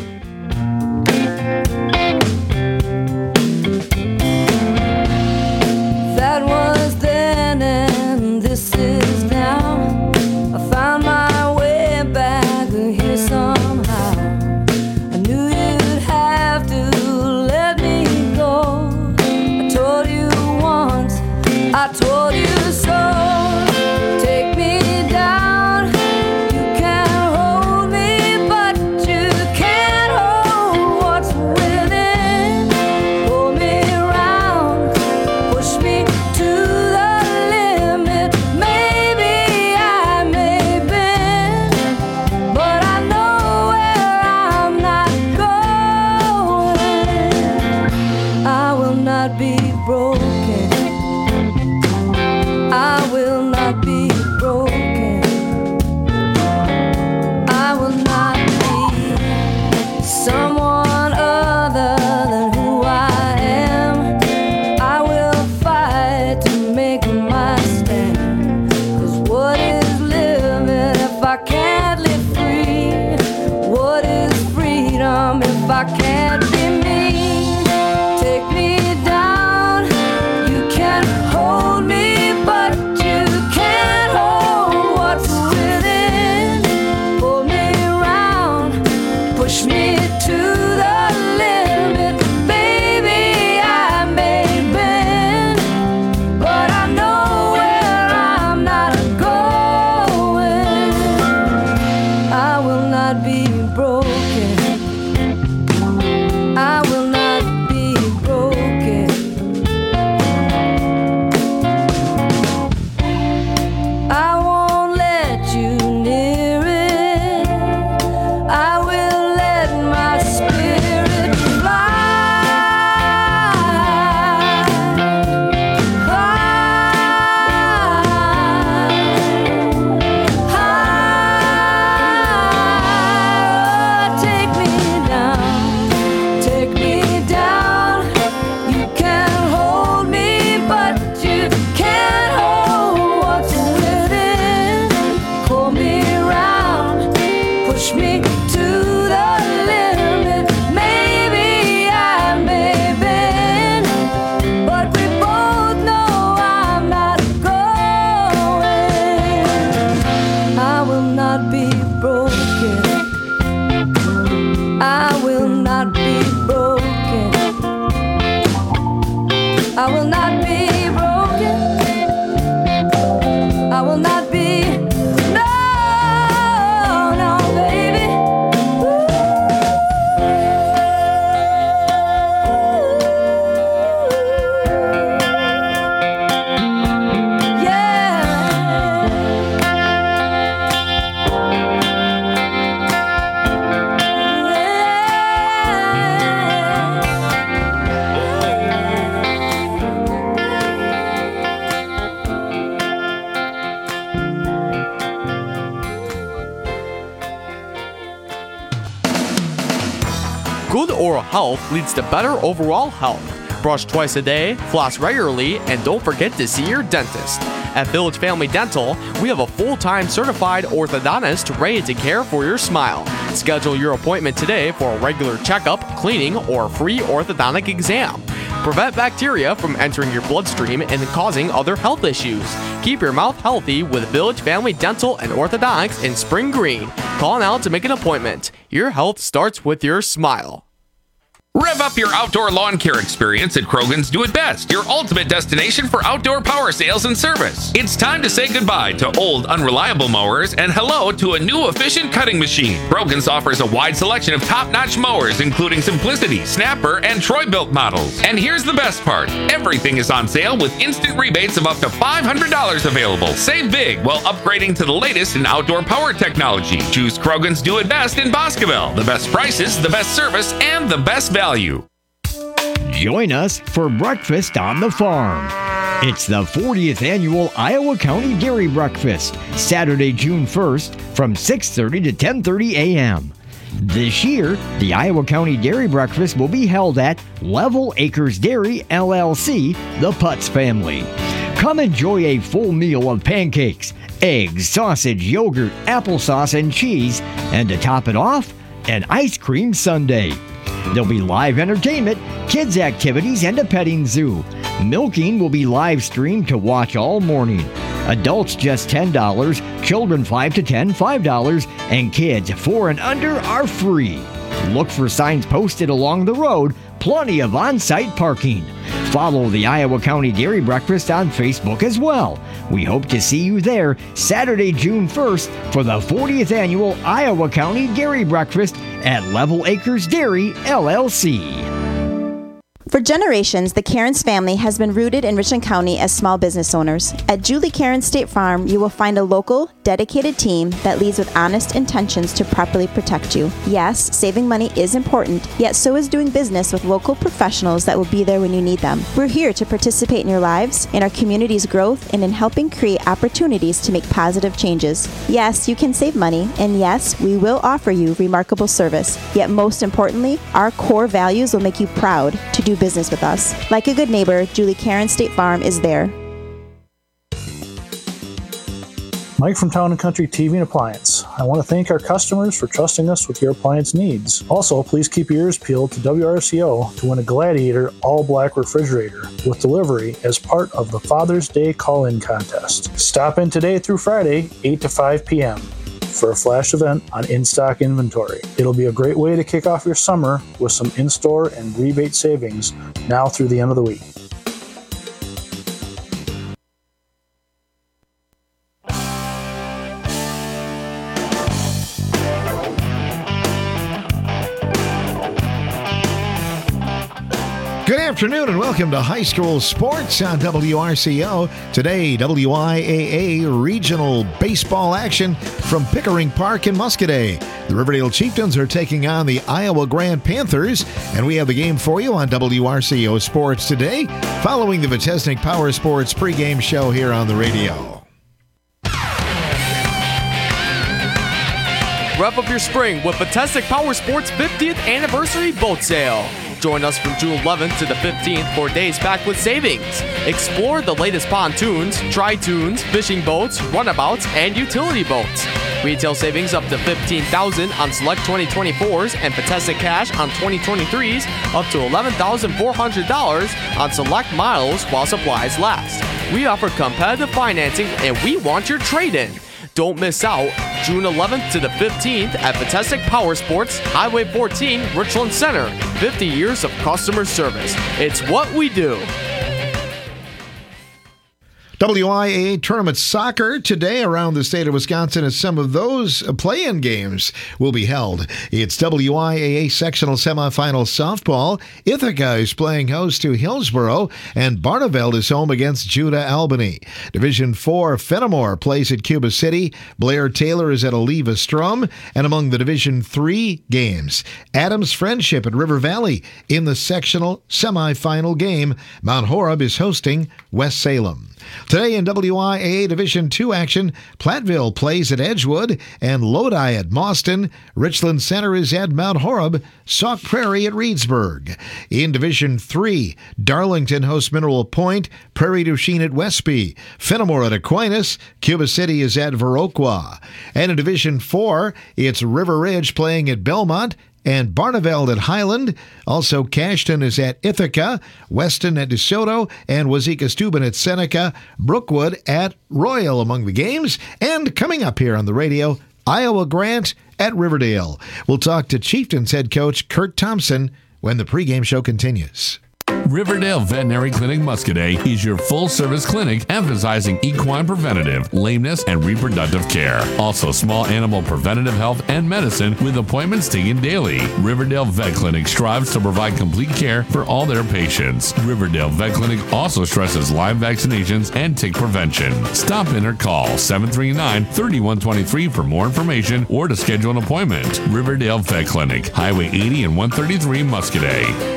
That was then and this is now. I found my way back here somehow. I knew you'd have to let me go. I told you once, I told you so. Take me down. You can hold me, but you can't hold what's within. Pull me around, push me to the limit. Maybe I may bend, but I know where I'm not going. I will not be broken. I will not be broken. I will not be someone other than who I am. I will fight to make my stand. 'Cause what is living if I can't live free? What is freedom if I can't be me? Take me down. You can hold me, but you can't hold what's within. Pull me around, push me to the limit. Baby, I may bend, but I know where I'm not going. I will not be broken. I will not be broken. I won't let you near it. I will let my spirit fly. High. Take me down, take me down. You can hold me, but you can't hold what's within. Pull me around, push me to the limit. Maybe I may bend, but we both know I'm not going. I will not be broken. I will not be broken. I will not be broken. I will not be. No, no, baby. Yeah. oral health leads to better overall health. Brush twice a day, floss regularly, and don't forget to see your dentist. At Village Family Dental, we have a full-time certified orthodontist ready to care for your smile. Schedule your appointment today for a regular checkup, cleaning, or free orthodontic exam. Prevent bacteria from entering your bloodstream and causing other health issues. Keep your mouth healthy with Village Family Dental and Orthodontics in Spring Green. Call now to make an appointment. Your health starts with your smile. Rev up your outdoor lawn care experience at Krogan's Do It Best, your ultimate destination for outdoor power sales and service. It's time to say goodbye to old, unreliable mowers and hello to a new efficient cutting machine. Krogan's offers a wide selection of top-notch mowers, including Simplicity, Snapper, and Troy-Built models. And here's the best part. Everything is on sale with instant rebates of up to five hundred dollars available. Save big while upgrading to the latest in outdoor power technology. Choose Krogan's Do It Best in Boscoville. The best prices, the best service, and the best value. Value. Join us for Breakfast on the Farm. It's the fortieth Annual Iowa County Dairy Breakfast, Saturday, June first, from six thirty to ten thirty a.m. This year, the Iowa County Dairy Breakfast will be held at Level Acres Dairy, L L C, the Putz family. Come enjoy a full meal of pancakes, eggs, sausage, yogurt, applesauce, and cheese, and to top it off, an ice cream sundae. There'll be live entertainment, kids' activities, and a petting zoo. Milking will be live streamed to watch all morning. Adults just ten dollars, children five to ten, five dollars, and kids four and under are free. Look for signs posted along the road, plenty of on-site parking. Follow the Iowa County Dairy Breakfast on Facebook as well. We hope to see you there Saturday, June first for the fortieth Annual Iowa County Dairy Breakfast at Level Acres Dairy, L L C. For generations, the Cairns family has been rooted in Richland County as small business owners. At Julie Cairns State Farm, you will find a local, dedicated team that leads with honest intentions to properly protect you. Yes, saving money is important, yet so is doing business with local professionals that will be there when you need them. We're here to participate in your lives, in our community's growth, and in helping create opportunities to make positive changes. Yes, you can save money, and yes, we will offer you remarkable service. Yet most importantly, our core values will make you proud to do business with us. Like a good neighbor, Julie Cairns State Farm is there. Mike from Town and Country T V and Appliance. I want to thank our customers for trusting us with your appliance needs. Also, please keep your ears peeled to W R C O to win a Gladiator all-black refrigerator with delivery as part of the Father's Day call-in contest. Stop in today through Friday, eight to five p.m. for a flash event on in-stock inventory. It'll be a great way to kick off your summer with some in-store and rebate savings now through the end of the week. Good afternoon and welcome to High School Sports on W R C O. Today, W I A A regional baseball action from Pickering Park in Muscoda. The Riverdale Chieftains are taking on the Iowa Grand Panthers, and we have the game for you on W R C O Sports today, following the Vitesnik Power Sports pregame show here on the radio. Wrap up your spring with Vitesnik Power Sports fiftieth Anniversary Boat Sale. Join us from June eleventh to the fifteenth for days packed with savings. Explore the latest pontoons, tri-toons, fishing boats, runabouts, and utility boats. Retail savings up to fifteen thousand dollars on select twenty twenty-fours and Vitesnik cash on twenty twenty-threes up to eleven thousand four hundred dollars on select models while supplies last. We offer competitive financing and we want your trade-in. Don't miss out. June eleventh to the fifteenth at Vitesnik Power Sports, Highway fourteen, Richland Center. fifty years of customer service. It's what we do. W I A A Tournament Soccer today around the state of Wisconsin as some of those play-in games will be held. It's W I A A Sectional Semifinal Softball. Ithaca is playing host to Hillsboro, and Barneveld is home against Judah Albany. Division four, Fenimore plays at Cuba City. Blair Taylor is at Oliva Strom. And among the Division three games, Adams Friendship at River Valley in the sectional semifinal game. Mount Horeb is hosting West Salem. Today in W I A A Division two action, Platteville plays at Edgewood and Lodi at Mauston. Richland Center is at Mount Horeb. Sauk Prairie at Reedsburg. In Division three, Darlington hosts Mineral Point. Prairie du Chien at Westby. Fenimore at Aquinas. Cuba City is at Viroqua. And in Division four, it's River Ridge playing at Belmont and Barneveld at Highland. Also, Cashton is at Ithaca, Weston at DeSoto, and Wazeeka-Steuben at Seneca, Brookwood at Royal among the games. And coming up here on the radio, Iowa Grant at Riverdale. We'll talk to Chieftains head coach Kurt Thompson when the pregame show continues. Riverdale Veterinary Clinic Muscadet is your full-service clinic emphasizing equine preventative, lameness, and reproductive care. Also, small animal preventative health and medicine with appointments taken daily. Riverdale Vet Clinic strives to provide complete care for all their patients. Riverdale Vet Clinic also stresses Lyme vaccinations and tick prevention. Stop in or call seven three nine, three one two three for more information or to schedule an appointment. Riverdale Vet Clinic, Highway eighty and one thirty-three, Muscadet.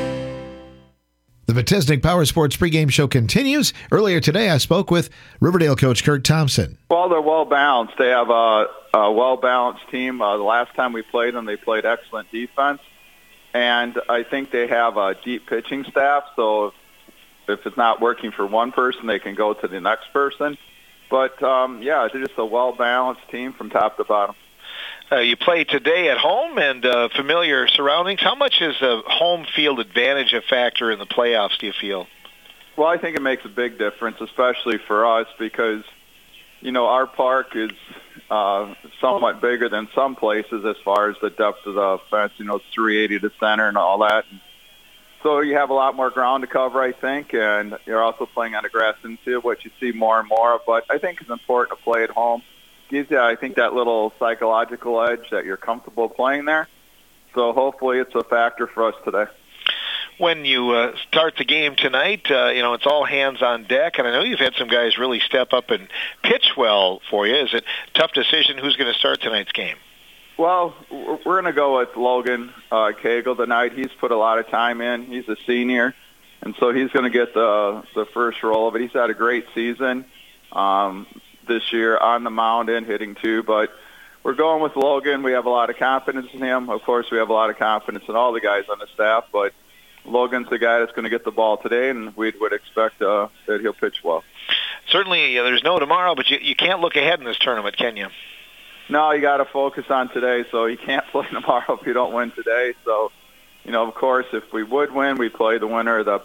The Vetesnik Power Sports pregame show continues. Earlier today, I spoke with Riverdale coach Kurt Thompson. Well, they're well-balanced. They have a, a well-balanced team. Uh, the last time we played them, they played excellent defense. And I think they have a deep pitching staff, so if, if it's not working for one person, they can go to the next person. But, um, yeah, they're just a well-balanced team from top to bottom. Uh, you play today at home and uh, familiar surroundings. How much is a home field advantage a factor in the playoffs, do you feel? Well, I think it makes a big difference, especially for us, because, you know, our park is uh, somewhat bigger than some places as far as the depth of the fence, you know, three eighty to center and all that. And so you have a lot more ground to cover, I think, and you're also playing on a grass infield, which you see more and more of. But I think it's important to play at home. Gives you, I think, that little psychological edge that you're comfortable playing there. So hopefully it's a factor for us today. When you uh, start the game tonight, uh, you know, it's all hands on deck, and I know you've had some guys really step up and pitch well for you. Is it a tough decision who's going to start tonight's game? Well, we're going to go with Logan uh, Cagle tonight. He's put a lot of time in. He's a senior, and so he's going to get the, the first roll of it. He's had a great season. Um this year on the mound and hitting too, but we're going with Logan. We have a lot of confidence in him. Of course, we have a lot of confidence in all the guys on the staff, but Logan's the guy that's going to get the ball today, and we would expect uh, that he'll pitch well. Certainly, uh, there's no tomorrow, but you, you can't look ahead in this tournament, can you? No, you got to focus on today, so you can't play tomorrow if you don't win today. So, you know, of course, if we would win, we'd play the winner of the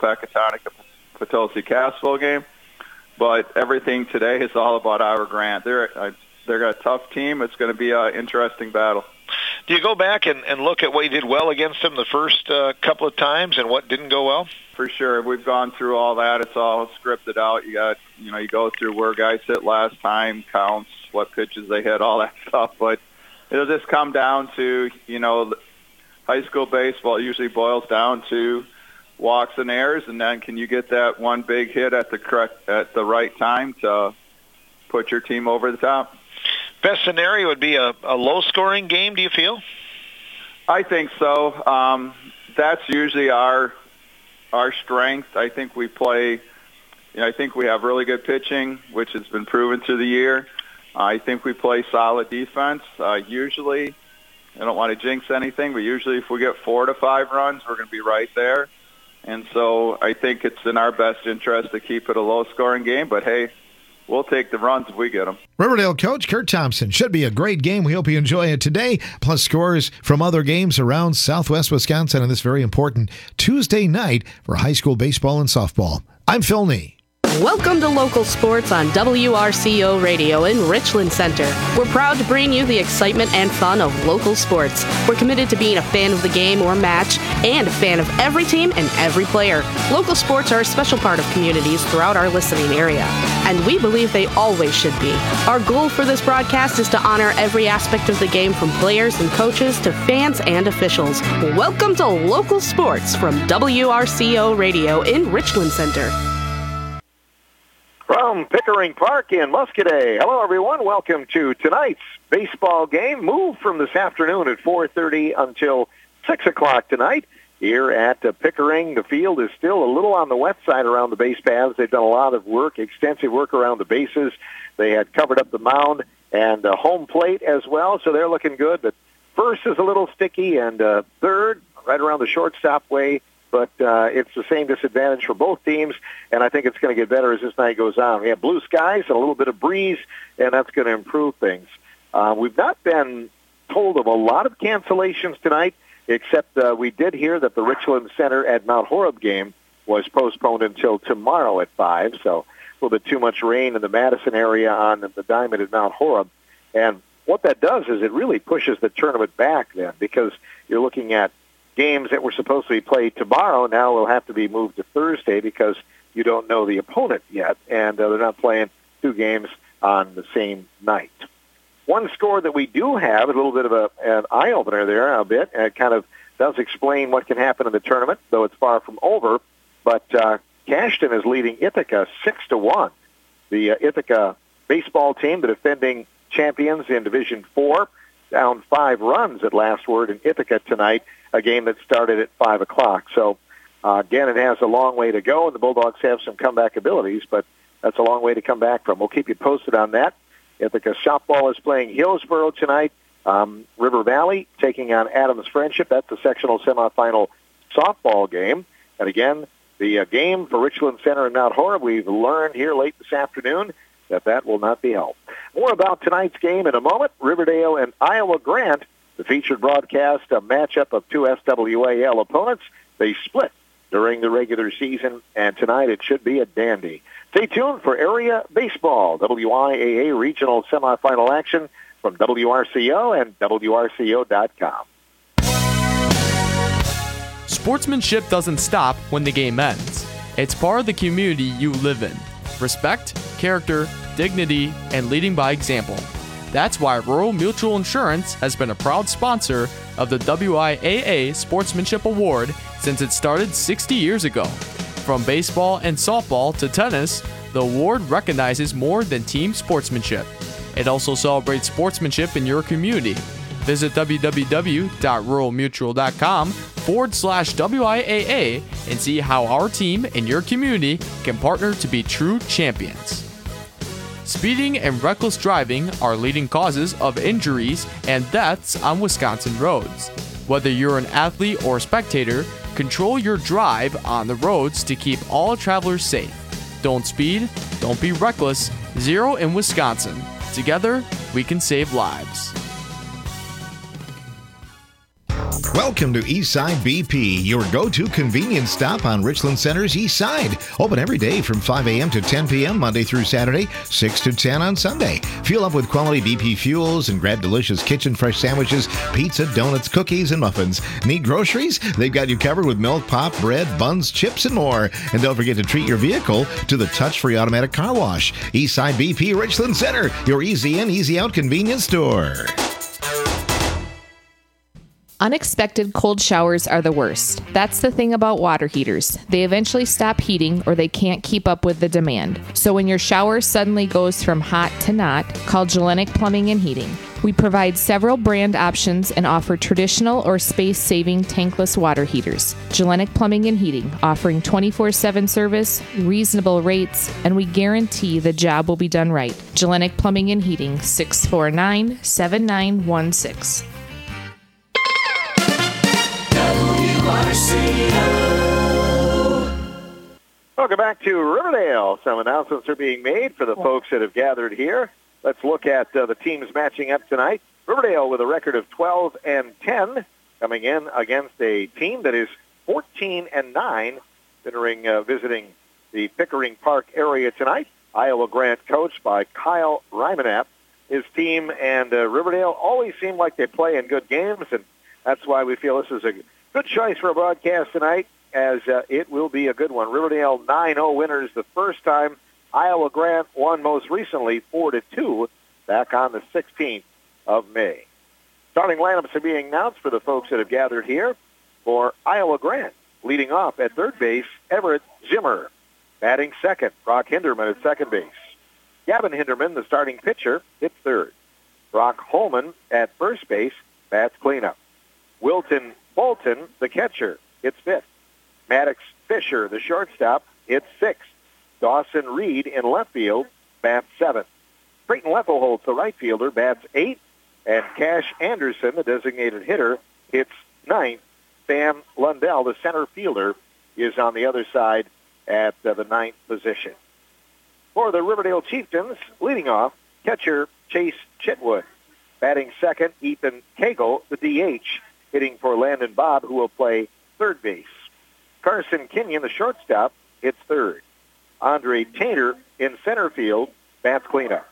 Pecatonica-Potosi-Cassville game. But everything today is all about Iowa Grant. They're uh, they're a tough team. It's going to be an interesting battle. Do you go back and, and look at what you did well against them the first uh, couple of times and what didn't go well? For sure. We've gone through all that. It's all scripted out. You got, you know, you go through where guys hit last time, counts, what pitches they hit, all that stuff. But it'll just come down to, you know, high school baseball usually boils down to walks and errors, and then can you get that one big hit at the correct at the right time to put your team over the top? Best scenario would be a, a low-scoring game, do you feel? I think so. Um, that's usually our our strength. I think we play. You know, I think we have really good pitching, which has been proven through the year. I think we play solid defense. Uh, usually, I don't want to jinx anything, but usually if we get four to five runs, we're going to be right there. And so I think it's in our best interest to keep it a low-scoring game. But, hey, we'll take the runs if we get them. Riverdale coach Kurt Thompson. Should be a great game. We hope you enjoy it today. Plus scores from other games around Southwest Wisconsin on this very important Tuesday night for high school baseball and softball. I'm Phil Nee. Welcome to Local Sports on W R C O Radio in Richland Center. We're proud to bring you the excitement and fun of local sports. We're committed to being a fan of the game or match and a fan of every team and every player. Local sports are a special part of communities throughout our listening area, and we believe they always should be. Our goal for this broadcast is to honor every aspect of the game, from players and coaches to fans and officials. Welcome to Local Sports from W R C O Radio in Richland Center. From Pickering Park in Muscadet. Hello, everyone. Welcome to tonight's baseball game. Moved from this afternoon at four thirty until six o'clock tonight. here at uh, Pickering. The field is still a little on the wet side around the base paths. They've done a lot of work, extensive work around the bases. They had covered up the mound and uh, home plate as well, so they're looking good. But first is a little sticky, and uh, third, right around the shortstop way, but uh, it's the same disadvantage for both teams, and I think it's going to get better as this night goes on. We have blue skies and a little bit of breeze, and that's going to improve things. Uh, we've not been told of a lot of cancellations tonight, except uh, we did hear that the Richland Center at Mount Horeb game was postponed until tomorrow at five, so a little bit too much rain in the Madison area on the diamond at Mount Horeb. And what that does is it really pushes the tournament back then, because you're looking at games that were supposed to be played tomorrow now will have to be moved to Thursday because you don't know the opponent yet, and uh, they're not playing two games on the same night. One score that we do have, a little bit of a, an eye-opener there a bit, and it kind of does explain what can happen in the tournament, though it's far from over, but uh, Cashton is leading Ithaca six to one. The uh, Ithaca baseball team, the defending champions in Division four, down five runs at last word in Ithaca tonight, a game that started at five o'clock. So, uh, again, it has a long way to go, and the Bulldogs have some comeback abilities, but that's a long way to come back from. We'll keep you posted on that. Ithaca Shopball is playing Hillsboro tonight. Um, River Valley taking on Adams Friendship. That's the sectional semifinal softball game. And again, the uh, game for Richland Center and Mount Horeb, we've learned here late this afternoon that that will not be held. More about tonight's game in a moment. Riverdale and Iowa Grant, the featured broadcast, a matchup of two S W A L opponents. They split during the regular season, and tonight it should be a dandy. Stay tuned for Area Baseball, W I A A Regional Semifinal action from W R C O and W R C O dot com. Sportsmanship doesn't stop when the game ends. It's part of the community you live in. Respect, character, dignity, and leading by example. That's why Rural Mutual Insurance has been a proud sponsor of the W I A A Sportsmanship Award since it started sixty years ago. From baseball and softball to tennis, the award recognizes more than team sportsmanship. It also celebrates sportsmanship in your community. Visit www.ruralmutual.com forward slash WIAA and see how our team and your community can partner to be true champions. Speeding and reckless driving are leading causes of injuries and deaths on Wisconsin roads. Whether you're an athlete or spectator, control your drive on the roads to keep all travelers safe. Don't speed, don't be reckless, zero in Wisconsin. Together, we can save lives. Welcome to Eastside B P, your go-to convenience stop on Richland Center's East Side. Open every day from five a.m. to ten p.m. Monday through Saturday, six to ten on Sunday. Fuel up with quality B P fuels and grab delicious kitchen fresh sandwiches, pizza, donuts, cookies, and muffins. Need groceries? They've got you covered with milk, pop, bread, buns, chips, and more. And don't forget to treat your vehicle to the touch-free automatic car wash. Eastside B P Richland Center, your easy in, easy out convenience store. Unexpected cold showers are the worst. That's the thing about water heaters. They eventually stop heating or they can't keep up with the demand. So when your shower suddenly goes from hot to not, call Gelenic Plumbing and Heating. We provide several brand options and offer traditional or space-saving tankless water heaters. Gelenic Plumbing and Heating, offering twenty-four seven service, reasonable rates, and we guarantee the job will be done right. Gelenic Plumbing and Heating, six four nine, seven nine one six. Welcome back to Riverdale. Some announcements are being made for the folks that have gathered here. Let's look at uh, the teams matching up tonight. Riverdale with a record of twelve and ten, coming in against a team that is fourteen and nine, considering uh, visiting the Pickering Park area tonight. Iowa Grant, coached by Kyle Rymanap. His team and uh, Riverdale always seem like they play in good games, and that's why we feel this is a good choice for a broadcast tonight, as uh, it will be a good one. Riverdale nine oh winners the first time. Iowa Grant won most recently four to two back on the sixteenth of May. Starting lineups are being announced for the folks that have gathered here. For Iowa Grant, leading off at third base, Everett Zimmer. Batting second, Brock Hinderman at second base. Gavin Hinderman, the starting pitcher, hits third. Brock Holman at first base, bats cleanup. Wilton Bolton, the catcher, hits fifth. Maddox Fisher, the shortstop, hits sixth. Dawson Reed in left field, bats seventh. Creighton Leffelholtz, the right fielder, bats eighth. And Cash Anderson, the designated hitter, hits ninth. Sam Lundell, the center fielder, is on the other side at uh, the ninth position. For the Riverdale Chieftains, leading off, catcher Chase Chitwood. Batting second, Ethan Cagle, the D H, hitting for Landon Bobb, who will play third base. Carson Kenyon, the shortstop, hits third. Andre Tainter in center field, bats cleanup.